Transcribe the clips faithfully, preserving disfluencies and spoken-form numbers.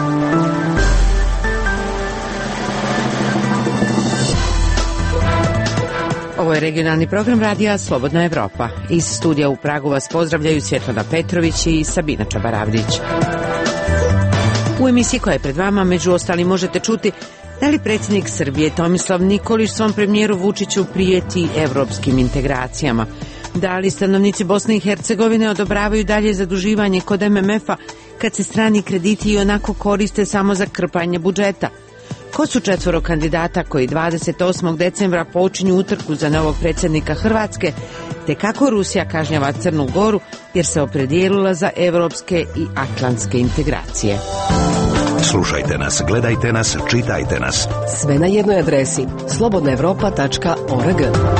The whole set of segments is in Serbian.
Ovo je regionalni program radija Slobodna Evropa. Iz studija u Pragu vas pozdravljaju Svjetlana Petrović i Sabina Čabaravdić. U emisiji koja je pred vama, među ostalim, možete čuti da li predsjednik Srbije Tomislav Nikolić svom premijeru Vučiću prijeti evropskim integracijama, da li stanovnici Bosne i Hercegovine odobravaju dalje zaduživanje kod em em ef-a kad se strani krediti i onako koriste samo za krpanje budžeta. Ko su četvoro kandidata koji dvadeset osmog decembra počinju utrku za novog predsjednika Hrvatske, te kako Rusija kažnjava Crnu Goru jer se opredijelila za evropske i atlantske integracije. Slušajte nas, gledajte nas, čitajte nas. Sve na jednoj adresi slobodna evropa tačka org.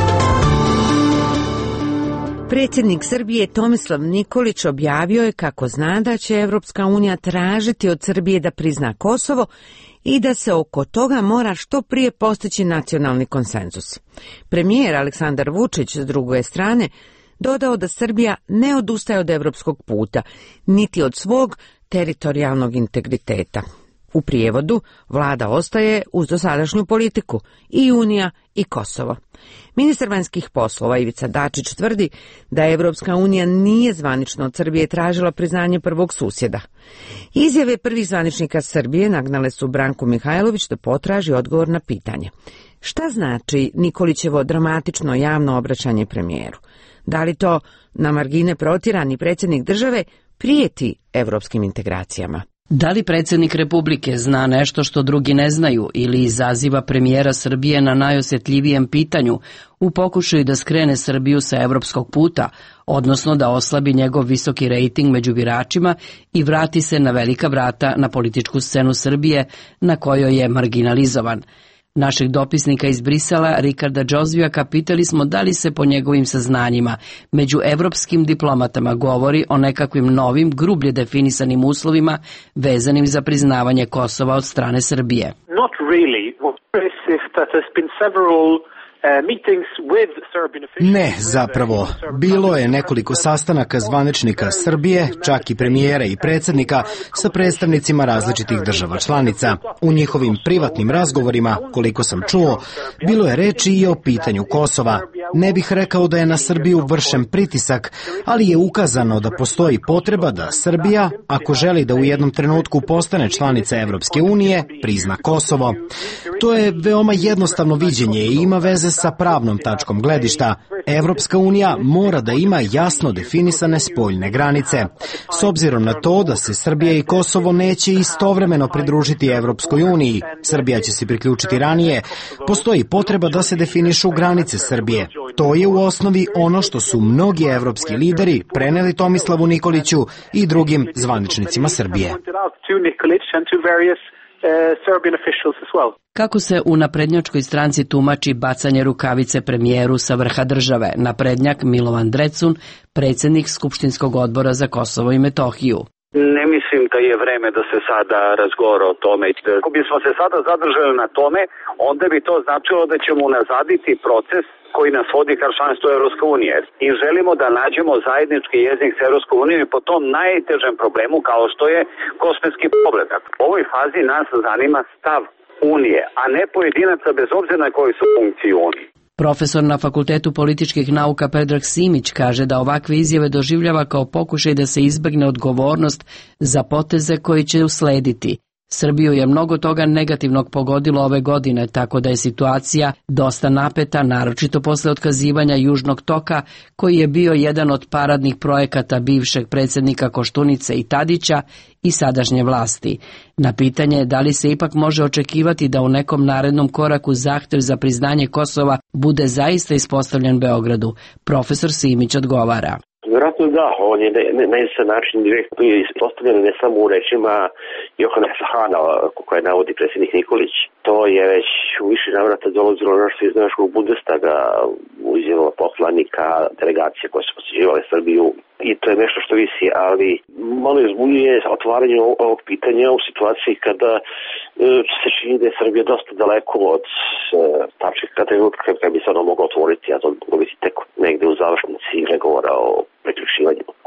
Predsjednik Srbije Tomislav Nikolić objavio je kako zna da će Evropska unija tražiti od Srbije da prizna Kosovo i da se oko toga mora što prije postići nacionalni konsenzus. Premijer Aleksandar Vučić s druge strane dodao da Srbija ne odustaje od evropskog puta, niti od svog teritorijalnog integriteta. U prijevodu, vlada ostaje uz dosadašnju politiku, i Unija i Kosovo. Ministar vanjskih poslova Ivica Dačić tvrdi da Evropska unija nije zvanično od Srbije tražila priznanje prvog susjeda. Izjave prvih zvaničnika Srbije nagnale su Branku Mihajlović da potraži odgovor na pitanje. Šta znači Nikolićevo dramatično javno obraćanje premijeru? Da li to na margine protirani predsjednik države prijeti evropskim integracijama? Da li predsjednik Republike zna nešto što drugi ne znaju ili izaziva premijera Srbije na najosjetljivijem pitanju u pokušaju da skrene Srbiju sa evropskog puta, odnosno da oslabi njegov visoki rejting među biračima i vrati se na velika vrata na političku scenu Srbije na kojoj je marginalizovan? Našeg dopisnika iz Brisela, Rikarda Džozvijaka, pitali smo da li se po njegovim saznanjima među evropskim diplomatama govori o nekakvim novim, grublje definisanim uslovima vezanim za priznavanje Kosova od strane Srbije. Not really. That has been several Ne, zapravo, bilo je nekoliko sastanaka zvaničnika Srbije, čak i premijera i predsjednika, sa predstavnicima različitih država članica. U njihovim privatnim razgovorima, koliko sam čuo, bilo je reči i o pitanju Kosova. Ne bih rekao da je na Srbiju vršen pritisak, ali je ukazano da postoji potreba da Srbija, ako želi da u jednom trenutku postane članica Evropske unije, prizna Kosovo. To je veoma jednostavno viđenje i ima veze sa pravnom tačkom gledišta. Evropska unija mora da ima jasno definisane spoljne granice. S obzirom na to da se Srbija i Kosovo neće istovremeno pridružiti Evropskoj uniji, Srbija će se priključiti ranije, postoji potreba da se definišu granice Srbije. To je u osnovi ono što su mnogi evropski lideri preneli Tomislavu Nikoliću i drugim zvaničnicima Srbije. Kako se u naprednjačkoj stranci tumači bacanje rukavice premijeru sa vrha države? Naprednjak Milovan Drecun, predsjednik Skupštinskog odbora za Kosovo i Metohiju. Ne mislim da je vreme da se sada razgovara o tome. Ako bismo se sada zadržali na tome, onda bi to značilo da ćemo unazaditi proces koji nas vodi ka članstvu Evropske unije. I želimo da nađemo zajednički jezik s Evropskom unijom i po tom najtežem problemu kao što je kosmetski pogledak. U ovoj fazi nas zanima stav Unije, a ne pojedinaca bez obzira na koji su funkciji Unije. Profesor na Fakultetu političkih nauka Predrag Simić kaže da ovakve izjave doživljava kao pokušaj da se izbegne odgovornost za poteze koji će uslediti. Srbiju je mnogo toga negativnog pogodilo ove godine, tako da je situacija dosta napeta, naročito posle otkazivanja Južnog toka, koji je bio jedan od paradnih projekata bivšeg predsjednika Koštunice i Tadića i sadašnje vlasti. Na pitanje da li se ipak može očekivati da u nekom narednom koraku zahtjev za priznanje Kosova bude zaista ispostavljen Beogradu, profesor Simić odgovara. Vjerojatno da, on je na jedan način direktno ispostavljen ne samo u rečima Johannesa Hana, koje navodi predsjednik Nikolić. To je već u više navrata dolazilo našto iz našeg Bundestaga, u izjavama poslanika, delegacije koje su posjećivale Srbiju. I to je nešto što visi, ali malo je zbunjuje otvaranje ovog pitanja u situaciji kada e, se čini da je Srbija dosta daleko od e, tačke trenutka kada bi se ono moglo otvoriti, a to moglo biti tek negde u završnici pregovora o priključivanju, koji,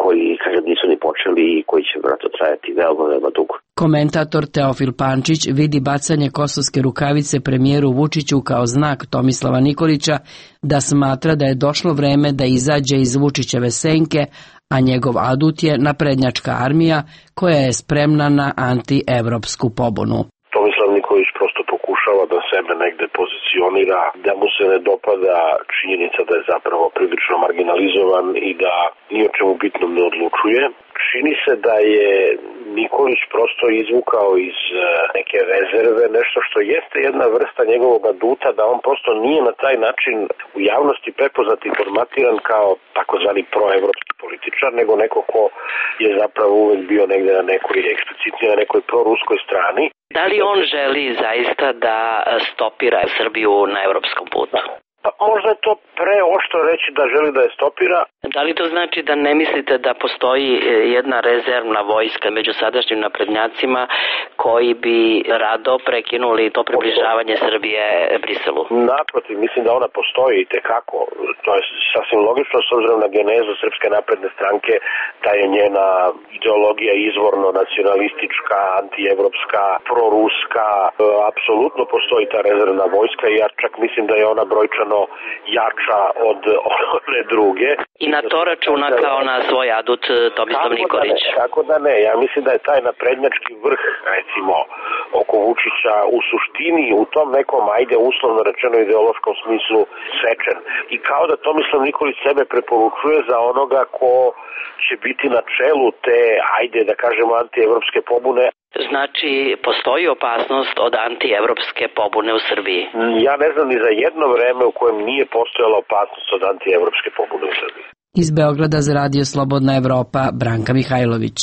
kažem, nisu ni počeli i koji će vjerojatno trajati veoma, veoma dugo. Komentator Teofil Pančić vidi bacanje kosovske rukavice premijeru Vučiću kao znak Tomislava Nikolića da smatra da je došlo vreme da izađe iz Vučićeve senke, a njegov adut je naprednjačka armija koja je spremna na antievropsku pobunu. Tomislav Nikolić prosto pokušava da sebe negde pozicionira, da mu se ne dopada činjenica da je zapravo prilično marginalizovan i da ni o čemu bitnom ne odlučuje. Čini se da je Nikolić prosto izvukao iz neke rezerve nešto što jeste jedna vrsta njegovog aduta, da on prosto nije na taj način u javnosti prepoznat i formatiran kao takozvani proevropski političar, nego neko ko je zapravo uvek bio negde na nekoj eksplicitnije, na nekoj proruskoj strani. Da li on želi zaista da stopira Srbiju na evropskom putu? Pa možda je to preoštro reći da želi da je stopira. Da li to znači da ne mislite da postoji jedna rezervna vojska među sadašnjim naprednjacima koji bi rado prekinuli to približavanje Srbije Briselu? Naprotiv, mislim da ona postoji i tekako. To je sasvim logično s obzirom na genezu Srpske napredne stranke, da je njena ideologija izvorno nacionalistička, antievropska, proruska. Apsolutno postoji ta rezervna vojska i ja čak mislim da je ona brojčano jača od one druge. I na to računa kao na svoj adut Tomislav Nikolić. Da kako da ne, ja mislim da je taj naprednjački vrh, recimo, oko Vučića u suštini u tom nekom, ajde uslovno rečeno ideološkom smislu sečen. I kao da Tomislav Nikolić sebe preporučuje za onoga ko će biti na čelu te, ajde da kažemo, antievropske pobune. Znači, postoji opasnost od antievropske pobune u Srbiji? Ja ne znam ni za jedno vreme u kojem nije postojala opasnost od antievropske pobune u Srbiji. Iz Beograda za Radio Slobodna Evropa, Branka Mihajlović.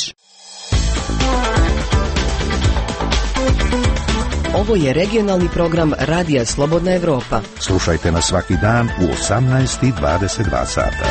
Ovo je regionalni program Radija Slobodna Evropa. Slušajte nas svaki dan u osamnaest i dvadeset dva sata.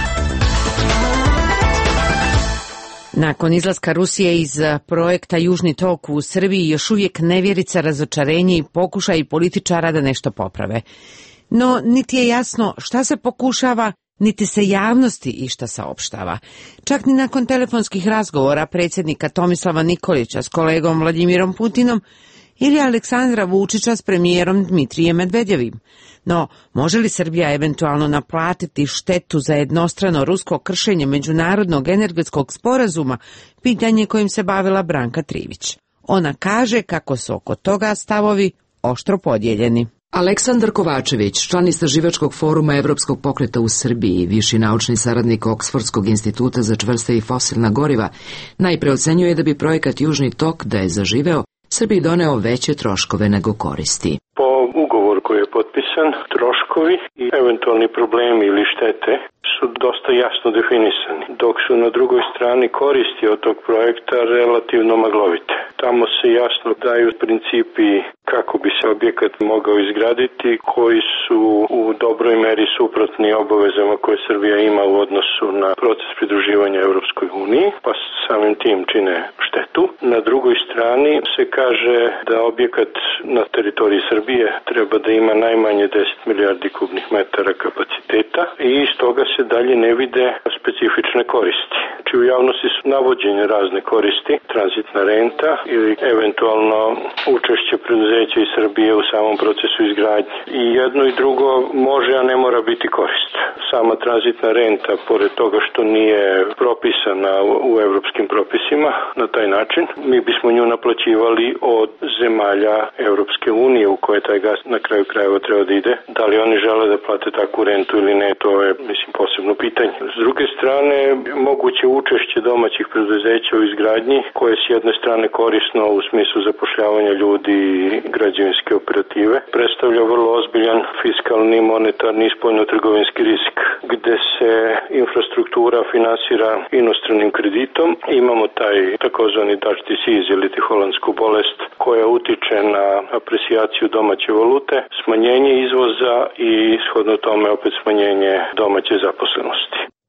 Nakon izlaska Rusije iz projekta Južni tok u Srbiji još uvijek nevjerica, razočarenje i pokušaj političara da nešto poprave. No, niti je jasno šta se pokušava, niti se javnosti išta saopštava. Čak ni nakon telefonskih razgovora predsjednika Tomislava Nikolića s kolegom Vladimirom Putinom ili Aleksandra Vučića s premijerom Dmitrijem Medvedjevim. No, može li Srbija eventualno naplatiti štetu za jednostrano rusko kršenje međunarodnog energetskog sporazuma, pitanje kojim se bavila Branka Trivić. Ona kaže kako su oko toga stavovi oštro podijeljeni. Aleksandar Kovačević, član istraživačkog foruma Evropskog pokreta u Srbiji, viši naučni saradnik Oksfordskog instituta za čvrste i fosilna goriva, najpre ocenjuje da bi projekat Južni tok, da je zaživeo, Srbiji doneo veće troškove nego koristi. Po ugovoru koji je potpisan, troškovi i eventualni problemi ili štete su dosta jasno definisani, dok su na drugoj strani koristi od tog projekta relativno maglovite. Tamo se jasno daju principi kako bi se objekat mogao izgraditi, koji su u dobroj meri suprotni obavezama koje Srbija ima u odnosu na proces pridruživanja Evropskoj uniji, pa samim tim čine štetu. Na drugoj strani se kaže da objekat na teritoriji Srbije treba da ima najmanje deset milijardi kubnih metara kapaciteta i iz toga se dalje ne vide specifične koristi. Znači u javnosti su navođene razne koristi, tranzitna renta ili eventualno učešće preduzeća iz Srbije u samom procesu izgradnje. I jedno i drugo može, a ne mora biti korist. Sama tranzitna renta, pored toga što nije propisana u evropskim propisima na taj način, mi bismo nju naplaćivali od zemalja Evropske unije u koje taj gas na kraju krajeva treba da ide. Da li oni žele da plate takvu rentu ili ne, to je, mislim, posebno pitanje. S druge strane, moguće učešće domaćih preduzeća u izgradnji, koje je s jedne strane korisno u smislu zapošljavanja ljudi i građevinske operative, predstavlja vrlo ozbiljan fiskalni, monetarni i spoljnotrgovinski rizik, gde se infrastruktura finansira inostranim kreditom. Imamo taj takozvani Dutch disease ili ti holandsku bolest koja utiče na aprecijaciju domaće valute, smanjenje izvoza i shodno tome opet smanjenje domaće zaposlenosti.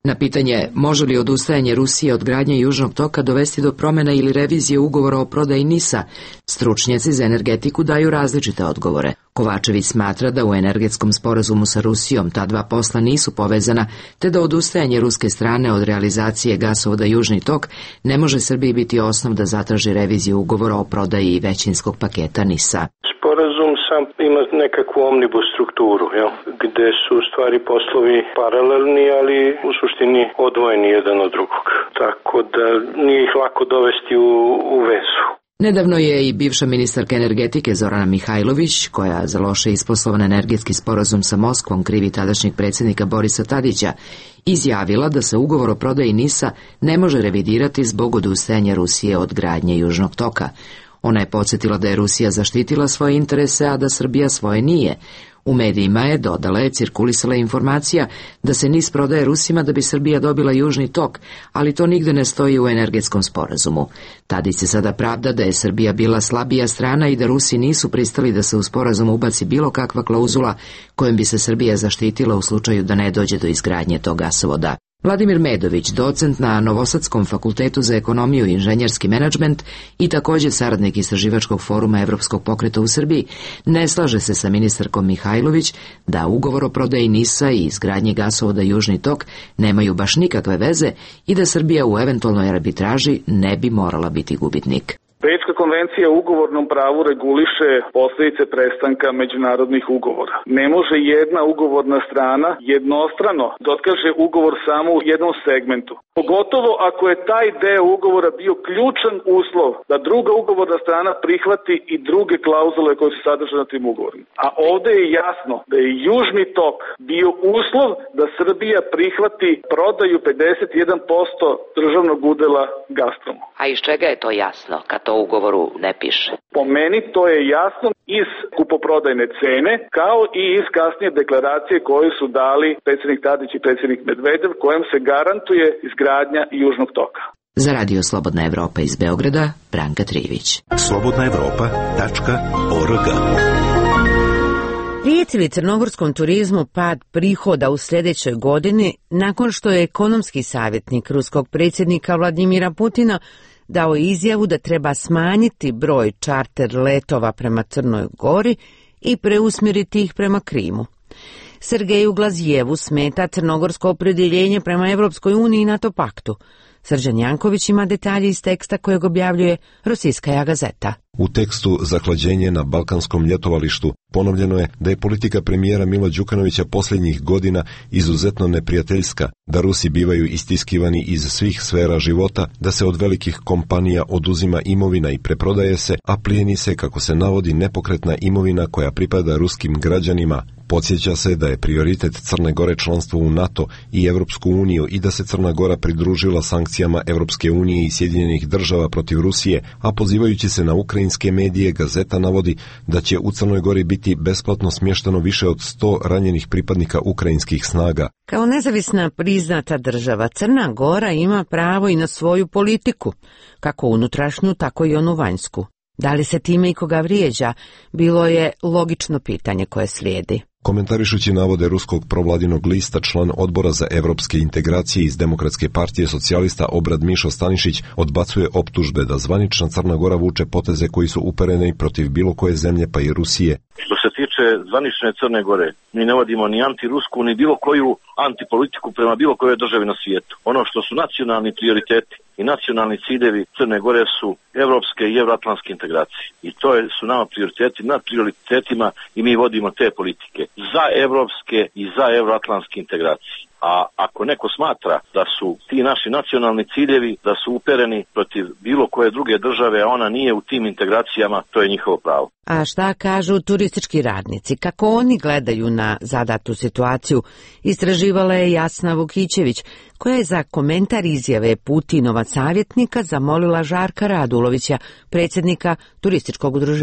Na pitanje može li odustajanje Rusije od gradnje Južnog toka dovesti do promjena ili revizije ugovora o prodaji NIS-a, stručnjaci za energetiku daju različite odgovore. Kovačević smatra da u energetskom sporazumu sa Rusijom ta dva posla nisu povezana, te da odustajanje ruske strane od realizacije gasovoda Južni tok ne može Srbiji biti osnov da zatraži reviziju ugovora o prodaji većinskog paketa NIS-a. Sporazum sam ima nekakvu omnibus strukturu, jel? Gde su stvari poslovi paralelni, ali u suštini odvojeni jedan od drugog. Tako da nije ih lako dovesti u, u vezu. Nedavno je i bivša ministarka energetike Zorana Mihajlović, koja za loše isposlovan energetski sporazum sa Moskvom krivi tadašnjeg predsjednika Borisa Tadića, izjavila da se ugovor o prodaji NIS-a ne može revidirati zbog odustajanja Rusije od gradnje Južnog toka. Ona je podsjetila da je Rusija zaštitila svoje interese, a da Srbija svoje nije. U medijima je, dodala je, cirkulisala informacija da se NIS prodaje Rusima da bi Srbija dobila Južni tok, ali to nigde ne stoji u energetskom sporazumu. Tadić se sada pravda da je Srbija bila slabija strana i da Rusi nisu pristali da se u sporazum ubaci bilo kakva klauzula kojom bi se Srbija zaštitila u slučaju da ne dođe do izgradnje tog gasovoda. Vladimir Medović, docent na Novosadskom fakultetu za ekonomiju i inženjerski menadžment i također saradnik istraživačkog foruma Evropskog pokreta u Srbiji, ne slaže se sa ministarkom Mihajlović da ugovor o prodaji NIS-a i izgradnji gasovoda Južni tok nemaju baš nikakve veze i da Srbija u eventualnoj arbitraži ne bi morala biti gubitnik. Bečka konvencija u ugovornom pravu reguliše posljedice prestanka međunarodnih ugovora. Ne može jedna ugovorna strana jednostrano da otkaže ugovor samo u jednom segmentu. Pogotovo ako je taj deo ugovora bio ključan uslov da druga ugovorna strana prihvati i druge klauzule koje su sadržane na tim ugovorima. A ovdje je jasno da je Južni tok bio uslov da Srbija prihvati prodaju pedeset jedan posto državnog udela Gazpromu. A iz čega je to jasno kad to u ugovoru ne piše? Po meni to je jasno iz kupoprodajne cene, kao i iz kasnije deklaracije koje su dali predsjednik Tadić i predsjednik Medvedev, kojem se garantuje izgradnja Južnog toka. Za Radio Slobodna Evropa iz Beograda, Branka Trivić. slobodna evropa tačka org. Prijeti li crnogorskom turizmu pad prihoda u sljedećoj godini nakon što je ekonomski savjetnik ruskog predsjednika Vladimira Putina dao izjavu da treba smanjiti broj čarter letova prema Crnoj Gori i preusmjeriti ih prema Krimu. Sergeju Glazijevu smeta crnogorsko opredjeljenje prema Evropskoj uniji i NATO paktu. Srđan Janković ima detalje iz teksta kojeg objavljuje Rossijskaja gazeta. U tekstu Zahlađenje na balkanskom ljetovalištu ponovljeno je da je politika premijera Mila Đukanovića posljednjih godina izuzetno neprijateljska, da Rusi bivaju istiskivani iz svih sfera života, da se od velikih kompanija oduzima imovina i preprodaje se, a plijeni se, kako se navodi, nepokretna imovina koja pripada ruskim građanima. Podsjeća se da je prioritet Crne Gore članstvo u NATO i Evropsku uniju i da se Crna Gora pridružila sankcijama Evropske unije i Sjedinjenih država protiv Rusije, a pozivajući se na ukrajinske medije, gazeta navodi da će u Crnoj Gori biti besplatno smješteno više od sto ranjenih pripadnika ukrajinskih snaga. Kao nezavisna priznata država, Crna Gora ima pravo i na svoju politiku, kako unutrašnju, tako i onu vanjsku. Da li se time ikoga vrijeđa, bilo je logično pitanje koje slijedi. Komentarišući navode ruskog provladinog lista, član odbora za evropske integracije iz Demokratske partije socijalista Obrad Mišo Stanišić odbacuje optužbe da zvanična Crna Gora vuče poteze koji su upereni protiv bilo koje zemlje, pa i Rusije. Što se tiče zvanične Crne Gore, mi ne vodimo ni antirusku, ni bilo koju antipolitiku prema bilo kojoj državi na svijetu. Ono što su nacionalni prioriteti i nacionalni ciljevi Crne Gore su evropske i evroatlantske integracije. I to je, su nama prioriteti nad prioritetima i mi vodimo te politike za evropske i za evroatlantske integracije. A ako neko smatra da su ti naši nacionalni ciljevi, da su upereni protiv bilo koje druge države, a ona nije u tim integracijama, to je njihovo pravo. A šta kažu turistički radnici? Kako oni gledaju na zadatu situaciju? Istraživala je Jasna Vukićević, koja je za komentar izjave Putinova savjetnika zamolila Žarka Radulovića, predsjednika turističkog udruženja.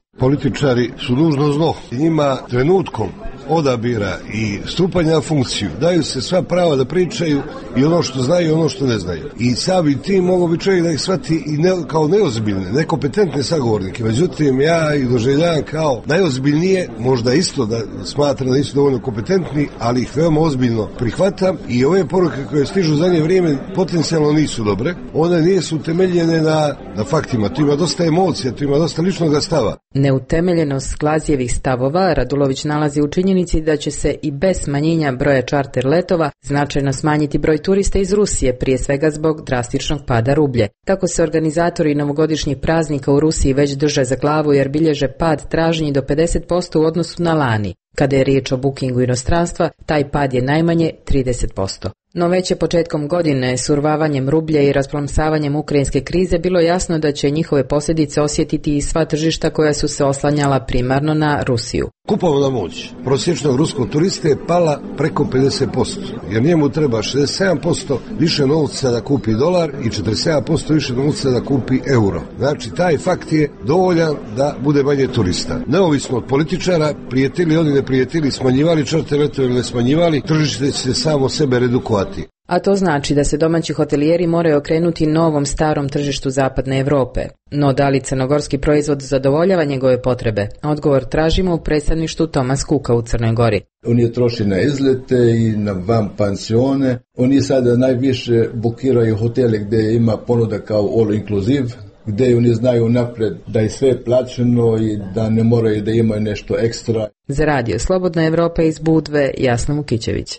Političari su nužno zlo. Njima trenutkom odabira i stupanja na funkciju daju se sva prava da pričaju i ono što znaju i ono što ne znaju. I sami tim mogu bi čovjek da ih shvati i ne, kao neozbiljne, nekompetentne sagovornike. Međutim, ja ih doživljavam kao najozbiljnije, možda isto da smatram da nisu dovoljno kompetentni, ali ih veoma ozbiljno prihvatam i ove poruke koje stižu za nje vrijeme potencijalno nisu dobre. One nisu utemeljene na, na faktima. Tu ima dosta emocija, tu ima dosta ličnog stava. Neutemeljenost Glazijevih stavova Radulović nalazi u činjenici da će se i bez smanjenja broja čarter letova značajno smanjiti broj turista iz Rusije, prije svega zbog drastičnog pada rublje. Tako se organizatori novogodišnjih praznika u Rusiji već drže za glavu jer bilježe pad tražnji do pedeset posto u odnosu na lani. Kada je riječ o bookingu inostranstva, taj pad je najmanje trideset posto. No već je početkom godine s urvavanjem rublja i rasplamsavanjem ukrajinske krize bilo jasno da će njihove posljedice osjetiti i sva tržišta koja su se oslanjala primarno na Rusiju. Kupovna moć prosječnog ruskog turiste je pala preko pedeset posto, jer njemu treba šezdeset sedam posto više novca da kupi dolar i četrdeset sedam posto više novca da kupi euro. Znači, taj fakt je dovoljan da bude manje turista. Neovisno od političara, prijatelji, oni ne prijatelji, smanjivali čarter letove ili ne smanjivali, tržište će se samo sebe redukovati. A to znači da se domaći hotelijeri moraju okrenuti novom starom tržištu zapadne Europe. No da li crnogorski proizvod zadovoljava njegove potrebe? Odgovor tražimo u predstavništvu Tomas Kuka u Crnoj Gori. Oni troši na izlete i na van pansione. Oni sada najviše bukiraju hotele gdje ima ponuda kao all inclusive, gdje oni znaju napred da je sve plaćeno i da ne moraju da imaju nešto ekstra. Za radio Slobodna Evropa iz Budve, Jasna Vukićević.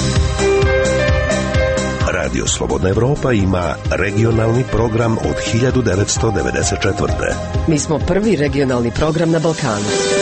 Radio Slobodna Evropa ima regionalni program od hiljadu devetsto devedeset četvrte. Mi smo prvi regionalni program na Balkanu.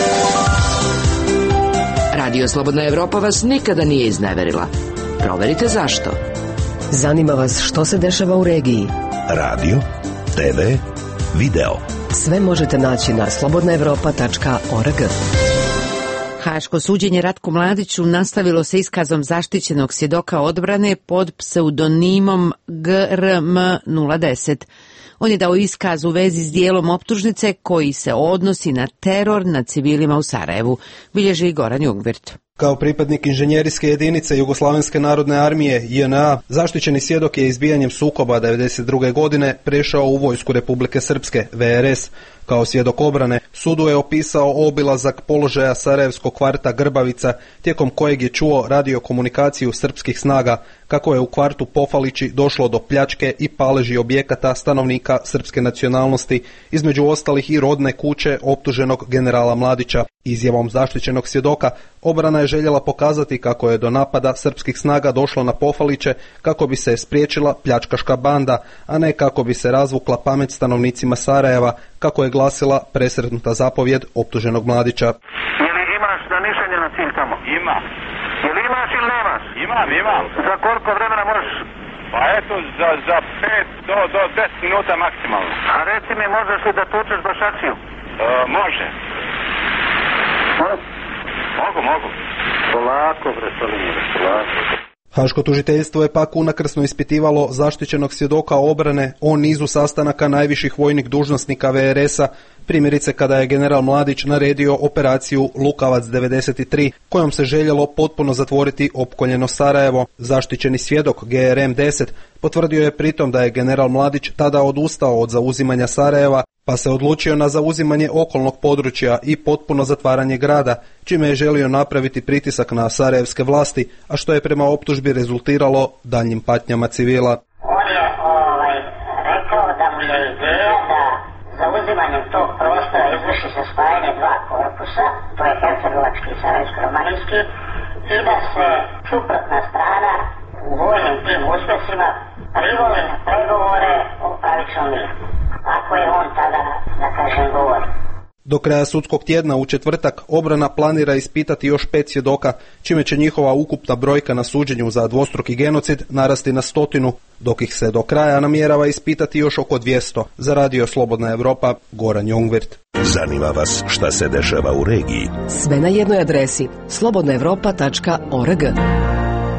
Radio Slobodna Evropa vas nikada nije izneverila. Proverite zašto. Zanima vas što se dešava u regiji. Radio, te ve, video. Sve možete naći na slobodna evropa tačka org. Haško suđenje Ratku Mladiću nastavilo se iskazom zaštićenog svjedoka odbrane pod pseudonimom G R M nula deset. On je dao iskaz u vezi s dijelom optužnice koji se odnosi na teror nad civilima u Sarajevu, bilježi Goran Jungwirth. Kao pripadnik inženjerijske jedinice Jugoslavenske narodne armije J N A, zaštićeni svjedok je izbijanjem sukoba devedeset druge godine prešao u vojsku Republike Srpske, V R S. Kao svjedok obrane, sudu je opisao obilazak položaja sarajevskog kvarta Grbavica, tijekom kojeg je čuo radiokomunikaciju srpskih snaga, kako je u kvartu Pofalići došlo do pljačke i paleži objekata stanovnika srpske nacionalnosti, između ostalih i rodne kuće optuženog generala Mladića. Izjavom zaštićenog svjedoka, obrana je željela pokazati kako je do napada srpskih snaga došlo na Pofaliće kako bi se spriječila pljačkaška banda, a ne kako bi se razvukla pamet stanovnicima Sarajeva, kako je glasila presretnuta zapovjed optuženog Mladića. Je li imaš zamišljanje na cilj tamo? Ima. Je li imaš ili nemaš? Imam, imam. Za koliko vremena možeš? Pa eto, za, za pet do, do deset minuta maksimalno. A reci mi, možeš li da tučeš Bašačiju? E, može. Mogu, mogu. Polako, bre, Solimire, polako. Haško tužiteljstvo je pak unakrsno ispitivalo zaštićenog svjedoka obrane o nizu sastanaka najviših vojnih dužnosnika V R S-a, primjerice kada je general Mladić naredio operaciju Lukavac devedeset tri, kojom se željelo potpuno zatvoriti opkoljeno Sarajevo. Zaštićeni svjedok G R M deset potvrdio je pritom da je general Mladić tada odustao od zauzimanja Sarajeva, pa se odlučio na zauzimanje okolnog područja i potpuno zatvaranje grada, čime je želio napraviti pritisak na sarajevske vlasti, a što je prema optužbi rezultiralo daljnjim patnjama civila. On je ovaj, rekao da mu je ideja da zauzimanjem tog prostora izvrši se spajanje dva korpusa, to je hercegovački i sarajevsko-romanijski, i da se suprotna strana u vojnim tim uspjesima privoli na pregovore o pravičnom miru. Ako je on tada, da kažem, govori. Do kraja sudskog tjedna u četvrtak obrana planira ispitati još pet svjedoka, čime će njihova ukupna brojka na suđenju za dvostruki genocid narasti na stotinu, dok ih se do kraja namjerava ispitati još oko dvjesto. Za radio Slobodna Evropa, Goran Jungwirth. Zanima vas šta se dešava u regiji? Sve na jednoj adresi slobodna evropa tačka org.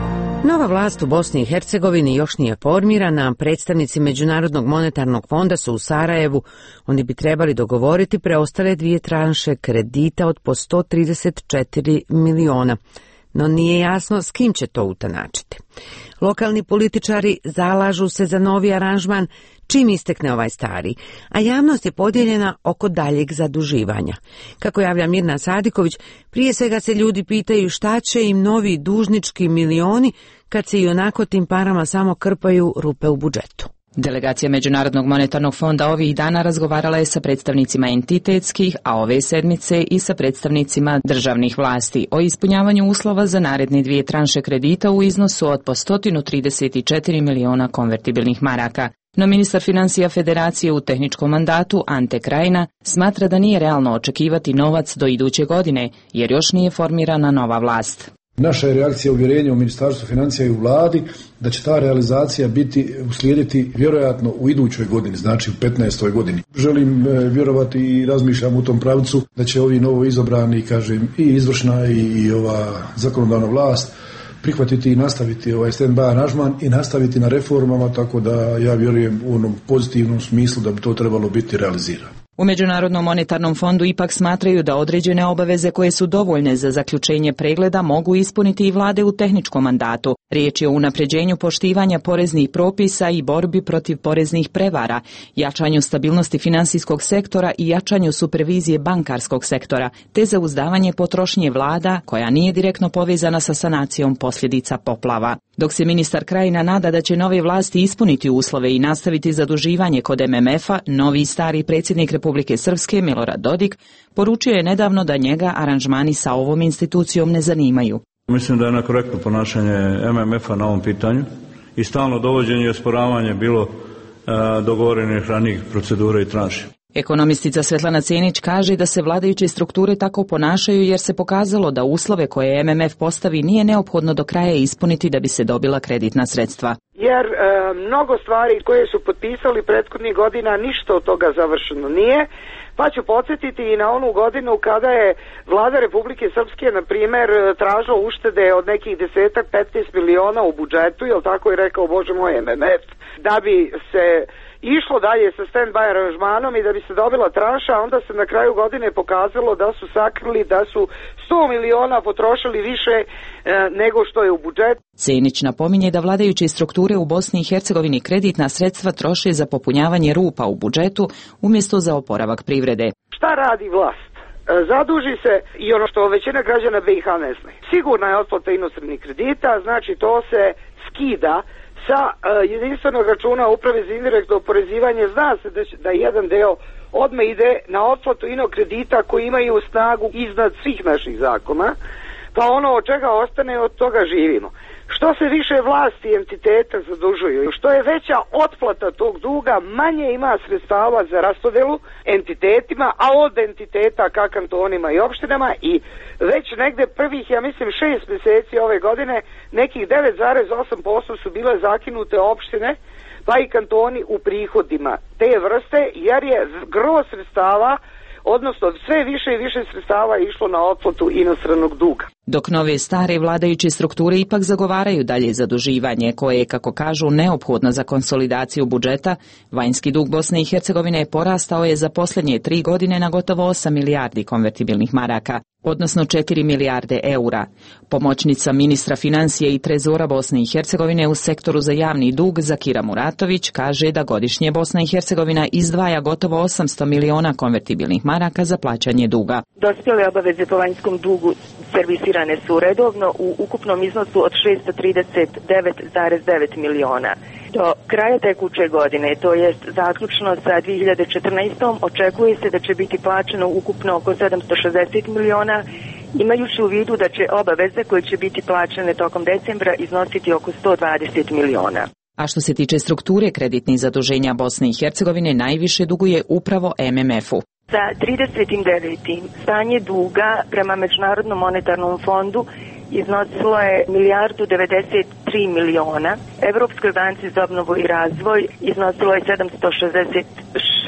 Nova vlast u Bosni i Hercegovini još nije formirana, predstavnici Međunarodnog monetarnog fonda su u Sarajevu, oni bi trebali dogovoriti preostale dvije tranše kredita od po sto trideset četiri miliona, no nije jasno s kim će to utanačiti. Lokalni političari zalažu se za novi aranžman čim istekne ovaj stari, a javnost je podijeljena oko daljeg zaduživanja. Kako javlja Mirna Sadiković, prije svega se ljudi pitaju šta će im novi dužnički milioni kad se i onako tim parama samo krpaju rupe u budžetu. Delegacija Međunarodnog monetarnog fonda ovih dana razgovarala je sa predstavnicima entitetskih, a ove sedmice i sa predstavnicima državnih vlasti o ispunjavanju uslova za naredne dvije tranše kredita u iznosu od po sto trideset četiri miliona konvertibilnih maraka. No ministar financija Federacije u tehničkom mandatu Ante Krajina smatra da nije realno očekivati novac do iduće godine, jer još nije formirana nova vlast. Naša je reakcija uvjerenja u Ministarstvu financija i u vladi da će ta realizacija biti uslijediti vjerojatno u idućoj godini, znači u petnaestoj godini. Želim e, vjerovati i razmišljam u tom pravcu da će ovi novo izabrani, kažem, i izvršna i, i ova zakonodavna vlast prihvatiti i nastaviti ovaj stand-by aranžman i nastaviti na reformama, tako da ja vjerujem u onom pozitivnom smislu da bi to trebalo biti realizirano. U Međunarodnom monetarnom fondu ipak smatraju da određene obaveze koje su dovoljne za zaključenje pregleda mogu ispuniti i vlade u tehničkom mandatu. Riječ je o unapređenju poštivanja poreznih propisa i borbi protiv poreznih prevara, jačanju stabilnosti finansijskog sektora i jačanju supervizije bankarskog sektora, te zauzdavanje potrošnje vlada koja nije direktno povezana sa sanacijom posljedica poplava. Dok se ministar Krajina nada da će nove vlasti ispuniti uslove i nastaviti zaduživanje kod em em ef-a, novi i stari predsjednik Republike Srpske Milorad Dodik poručio je nedavno da njega aranžmani sa ovom institucijom ne zanimaju. Mislim da je nekorektno ponašanje em em ef-a na ovom pitanju i stalno dovođenje i osporavanje bilo e, dogovorenih ranijih procedura i tranši. Ekonomistica Svetlana Cenić kaže da se vladajuće strukture tako ponašaju jer se pokazalo da uslove koje em em ef postavi nije neophodno do kraja ispuniti da bi se dobila kreditna sredstva. Jer e, mnogo stvari koje su potpisali prethodnih godina, ništa od toga završeno nije. Pa ću podsjetiti i na onu godinu kada je vlada Republike Srpske, na primjer, tražila uštede od nekih desetak, petnaest miliona u budžetu, jel tako je rekao, bože moj, em em ef, da bi se išlo dalje sa stand-by aranžmanom i da bi se dobila tranša, onda se na kraju godine pokazalo da su sakrili da su sto miliona potrošili više e, nego što je u budžetu. Cenić napominje da vladajuće strukture u Bosni i Hercegovini kreditna sredstva troše za popunjavanje rupa u budžetu umjesto za oporavak privrede. Šta radi vlast? Zaduži se i ono što većina građana be i ha ne zna. Sigurna je otplata inostranih kredita, znači to se skida sa uh, jedinstvenog računa uprave za indirektno oporezivanje. Zna se da, će, da jedan deo odmah ide na otplatu ino kredita koji imaju snagu iznad svih naših zakona, pa ono od čega ostane, od toga živimo. Što se više vlasti i entiteta zadužuju, što je veća otplata tog duga, manje ima sredstava za raspodelu entitetima, a od entiteta ka kantonima i opštinama, i već negde prvih, ja mislim, šest mjeseci ove godine, nekih devet zarez osam posto su bile zakinute opštine, pa i kantoni u prihodima te vrste, jer je gro sredstava, odnosno sve više i više sredstava išlo na otplatu inostranog duga. Dok nove stare vladajuće strukture ipak zagovaraju dalje zaduživanje, koje je, kako kažu, neophodno za konsolidaciju budžeta, vanjski dug Bosne i Hercegovine porastao je za posljednje tri godine na gotovo osam milijardi konvertibilnih maraka, odnosno četiri milijarde eura. Pomoćnica ministra financije i trezora Bosne i Hercegovine u sektoru za javni dug Zakira Muratović kaže da godišnje Bosna i Hercegovina izdvaja gotovo osamsto miliona konvertibilnih maraka za plaćanje duga. Dospjele obaveze po vanjskom dugu servisirane su redovno u ukupnom iznosu od šesto trideset devet zarez devet miliona. Do kraja tekuće godine, to jest zaključno sa dvije hiljade četrnaestom. očekuje se da će biti plaćeno ukupno oko sedamsto šezdeset miliona, imajući u vidu da će obaveze koje će biti plaćene tokom decembra iznositi oko sto dvadeset miliona. A što se tiče strukture kreditnih zaduženja Bosne i Hercegovine, najviše duguje upravo em em ef-u. Sa trideset devetom stanje duga prema Međunarodnom monetarnom fondu iznosilo je milijardu devedeset tri miliona, Evropskoj banci za obnovu i razvoj iznosilo je sedamsto šezdeset šest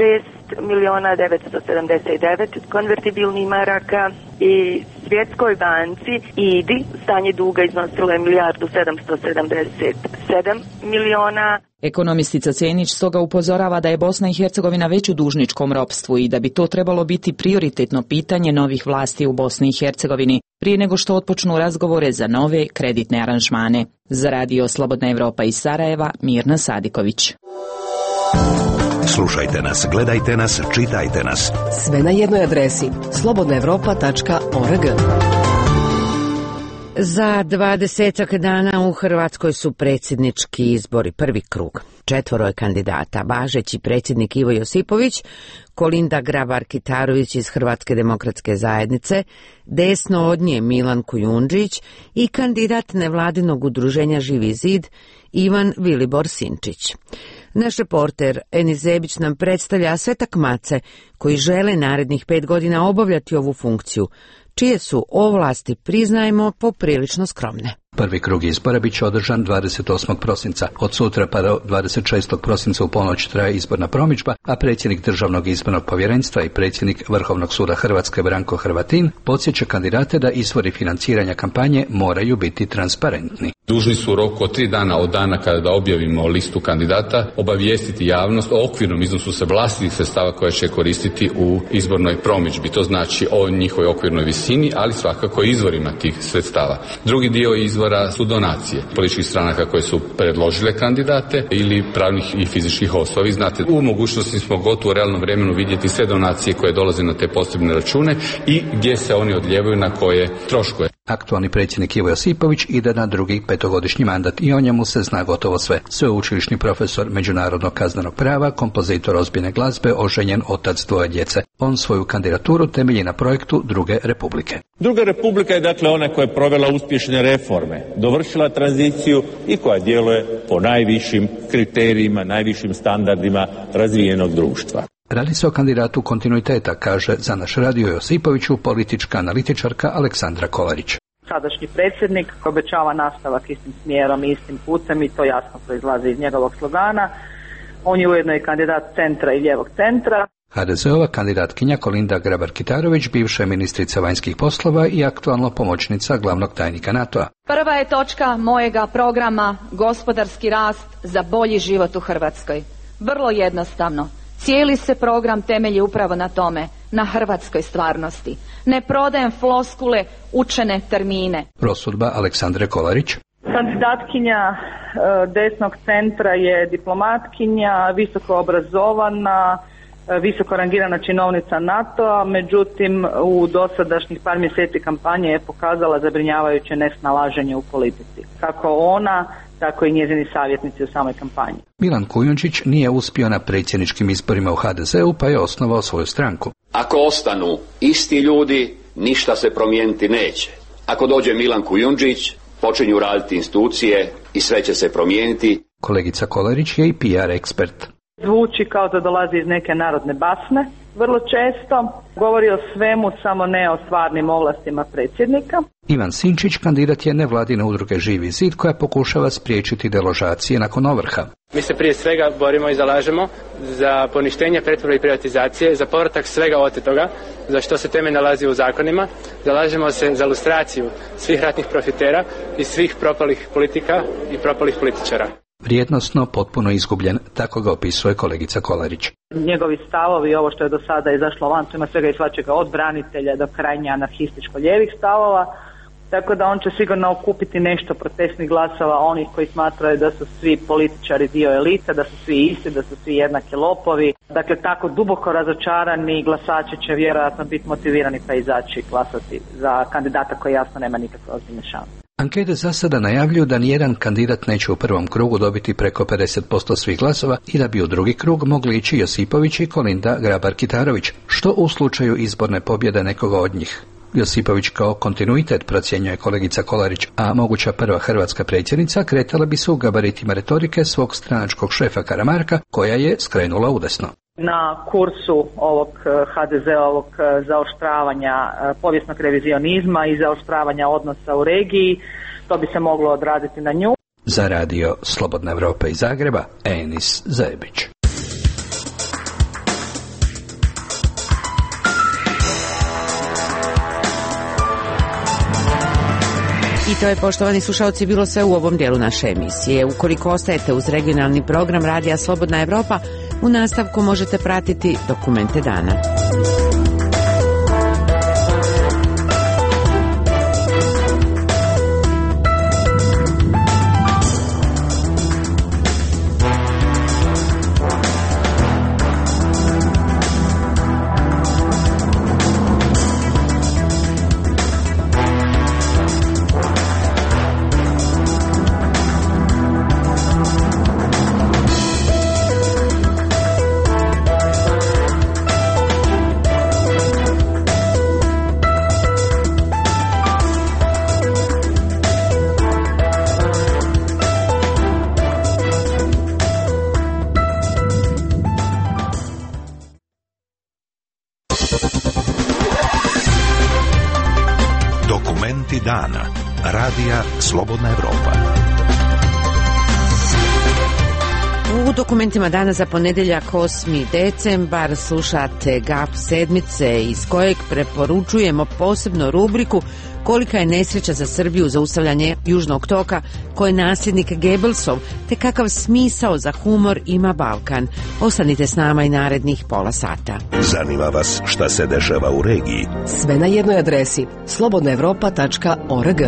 miliona devetsto sedamdeset devet konvertibilnih maraka i Svjetskoj banci I D I stanje duga iznosilo je milijardu sedamsto sedamdeset sedam miliona. Ekonomistica Cenić stoga upozorava da je Bosna i Hercegovina već u dužničkom ropstvu i da bi to trebalo biti prioritetno pitanje novih vlasti u Bosni i Hercegovini prije nego što otpočnu razgovore za nove kreditne aranžmane. Za radio Slobodna Evropa iz Sarajeva, Mirna Sadiković. Slušajte nas, gledajte nas, čitajte nas. Sve na jednoj adresi slobodna evropa tačka org. Za dvadesetak dana u Hrvatskoj su predsjednički izbori, prvi krug. Četvoro je kandidata, važeći predsjednik Ivo Josipović, Kolinda Grabar-Kitarović iz Hrvatske demokratske zajednice, desno od nje Milan Kujundžić i kandidat nevladinog udruženja Živi zid Ivan Vilibor Sinčić. Naš reporter Enis Zebić nam predstavlja sve takmace koji žele narednih pet godina obavljati ovu funkciju, čije su ovlasti, priznajmo, poprilično skromne. Prvi krug izbora bit će održan dvadeset osmog prosinca. Od sutra pa do dvadeset šestog prosinca u ponoć traje izborna promidžba, a predsjednik Državnog izbornog povjerenstva i predsjednik Vrhovnog suda Hrvatske Branko Hrvatin podsjeća kandidate da izvori financiranja kampanje moraju biti transparentni. Dužni su u roku od tri dana od dana kada objavimo listu kandidata obavijestiti javnost o okvirnom iznosu se vlastitih sredstava koje će koristiti u izbornoj promidžbi. To znači o njihovoj okvirnoj visini, ali svakako i izvorima tih sredstava. Drugi dio izvora su donacije političkih stranaka koje su predložile kandidate ili pravnih i fizičkih osoba. Vi znate, u mogućnosti smo gotovo u realnom vremenu vidjeti sve donacije koje dolaze na te posebne račune i gdje se oni odljevaju na koje troškove. Aktualni predsjednik Ivo Josipović ide na drugi petogodišnji mandat i o njemu se zna gotovo sve. Sveučilišni profesor međunarodnog kaznenog prava, kompozitor ozbiljne glazbe, oženjen, otac dvoje djece. On svoju kandidaturu temelji na projektu Druge republike. Druga republika je dakle ona koja je provela uspješne reforme, dovršila tranziciju i koja djeluje po najvišim kriterijima, najvišim standardima razvijenog društva. Radi se o kandidatu kontinuiteta, kaže za naš radio Josipoviću politička analitičarka Aleksandra Kolarić. Sadašnji predsjednik obećava nastavak istim smjerom i istim putem i to jasno proizlazi iz njegovog slogana. On je ujedno i kandidat centra i lijevog centra. ha de ze-ova kandidatkinja Kolinda Grabar-Kitarović, bivša ministrica vanjskih poslova i aktualno pomoćnica glavnog tajnika NATO-a. Prva je točka mojega programa gospodarski rast za bolji život u Hrvatskoj. Vrlo jednostavno. Cijeli se program temelji upravo na tome, na hrvatskoj stvarnosti. Ne prodajem floskule, učene termine. Prosudba Aleksandre Kolarić. Kandidatkinja desnog centra je diplomatkinja, visoko obrazovana, visoko rangirana činovnica NATO-a, međutim u dosadašnjih par mjeseci kampanje je pokazala zabrinjavajuće nesnalaženje u politici. Kako ona, tako i njezini savjetnici u samoj kampanji. Milan Kujundžić nije uspio na predsjedničkim izborima u ha de ze-u pa je osnovao svoju stranku. Ako ostanu isti ljudi, ništa se promijeniti neće. Ako dođe Milan Kujundžić, počinju raditi institucije i sve će se promijeniti. Kolegica Kolarić je i pe er ekspert. Zvuči kao da dolazi iz neke narodne basne, vrlo često. Govori o svemu, samo ne o stvarnim ovlastima predsjednika. Ivan Sinčić kandidat je nevladine udruge Živi zid koja pokušava spriječiti deložacije nakon ovrha. Mi se prije svega borimo i zalažemo za poništenje pretvorbe i privatizacije, za povratak svega otetoga, za što se temelj nalazi u zakonima. Zalažemo se za lustraciju svih ratnih profitera i svih propalih politika i propalih političara. Vrijednosno potpuno izgubljen, tako ga opisuje kolegica Kolarić. Njegovi stavovi, ovo što je do sada izašlo van, ima svega i svačega od branitelja do krajnje anarhističko-lijevih stavova, tako da on će sigurno okupiti nešto protestnih glasova onih koji smatraju da su svi političari dio elite, da su svi isti, da su svi jednaki lopovi. Dakle, tako duboko razočarani glasači će vjerojatno biti motivirani pa izaći glasati za kandidata koji jasno nema nikakve ozbiljne šanse. Ankete za sada najavljuju da nijedan kandidat neće u prvom krugu dobiti preko pedeset posto svih glasova i da bi u drugi krug mogli ići Josipović i Kolinda Grabar-Kitarović, što u slučaju izborne pobjede nekoga od njih. Josipović kao kontinuitet procjenjuje kolegica Kolarić, a moguća prva hrvatska predsjednica kretala bi se u gabaritima retorike svog stranačkog šefa Karamarka, koja je skrenula udesno. Na kursu ovog ha de ze-ovog zaoštravanja povijesnog revizionizma i zaoštravanja odnosa u regiji, to bi se moglo odraditi na nju. Za radio Slobodna Evropa iz Zagreba, Enis Zebić. I to je, poštovani slušalci, bilo sve u ovom dijelu naše emisije. Ukoliko ostajete uz regionalni program Radija Slobodna Evropa, u nastavku možete pratiti Dokumente dana. Dana. Radija Slobodna Evropa. U dokumentima dana za ponedjeljak osmi decembar slušate G A P sedmice, iz kojeg preporučujemo posebno rubriku Kolika je nesreća za Srbiju zaustavljanje Južnog toka, ko je nasljednik Gebelsov, te kakav smisao za humor ima Balkan. Ostanite s nama i narednih pola sata. Zanima vas šta se dešava u regiji? Sve na jednoj adresi slobodna evropa tačka org.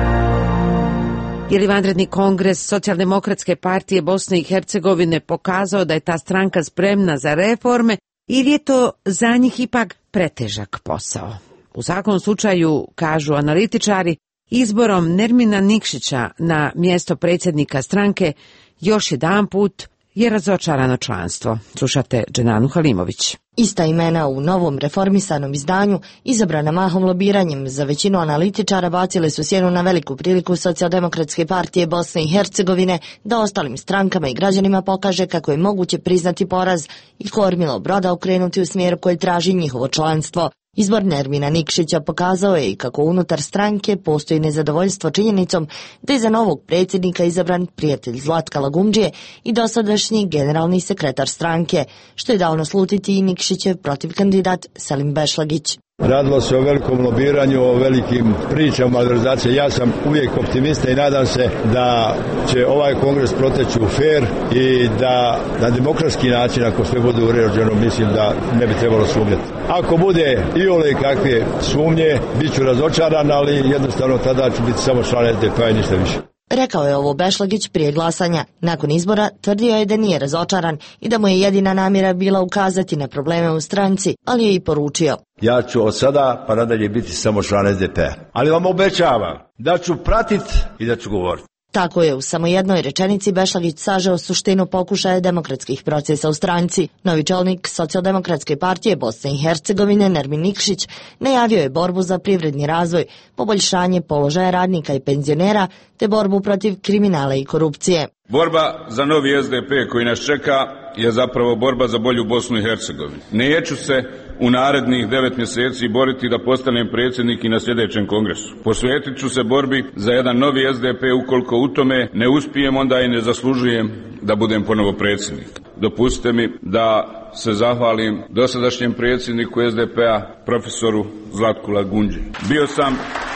Je li vanredni kongres Socijaldemokratske partije Bosne i Hercegovine pokazao da je ta stranka spremna za reforme ili je to za njih ipak pretežak posao? U svakom slučaju, kažu analitičari, izborom Nermina Nikšića na mjesto predsjednika stranke još jedan put je razočarano članstvo. Slušate Dženanu Halimović. Ista imena u novom reformisanom izdanju, izabrana mahom lobiranjem, za većinu analitičara bacile su sjenu na veliku priliku Socijaldemokratske partije Bosne i Hercegovine da ostalim strankama i građanima pokaže kako je moguće priznati poraz i kormilo broda okrenuti u smjeru koji traži njihovo članstvo. Izbor Nermina Nikšića pokazao je i kako unutar stranke postoji nezadovoljstvo činjenicom da je za novog predsjednika izabran prijatelj Zlatka Lagumdžije i dosadašnji generalni sekretar stranke, što je dao naslutiti i Nikšićev protiv kandidat Selim Bešlagić. Radilo se o velikom lobiranju, o velikim pričama, malverzacije. Ja sam uvijek optimista i nadam se da će ovaj kongres proteći u fer i da na demokratski način, ako sve bude uređeno, mislim da ne bi trebalo sumnjati. Ako bude i ole kakve sumnje, bit ću razočaran, ali jednostavno tada ću biti samo član S D P-a i ništa više. Rekao je ovo Bešlagić prije glasanja. Nakon izbora tvrdio je da nije razočaran i da mu je jedina namjera bila ukazati na probleme u stranci, ali je i poručio: ja ću od sada pa nadalje biti samo član S D P-a, ali vam obećavam da ću pratiti i da ću govoriti. Tako je u samo jednoj rečenici Bešlagić sažeo suštinu pokušaja demokratskih procesa u stranci. Novi čelnik Socijaldemokratske partije Bosne i Hercegovine Nermin Nikšić najavio je borbu za privredni razvoj, poboljšanje položaja radnika i penzionera te borbu protiv kriminala i korupcije. Borba za novi S D P koji nas čeka je zapravo borba za bolju Bosnu i Hercegovinu. Neću se u narednih devet mjeseci boriti da postanem predsjednik i na sljedećem kongresu. Posvetit ću se borbi za jedan novi S D P. Ukoliko u tome ne uspijem, onda i ne zaslužujem da budem ponovo predsjednik. Dopustite mi da se zahvalim dosadašnjem predsjedniku S D P-a, profesoru Zlatku Lagumdži. Bio sam,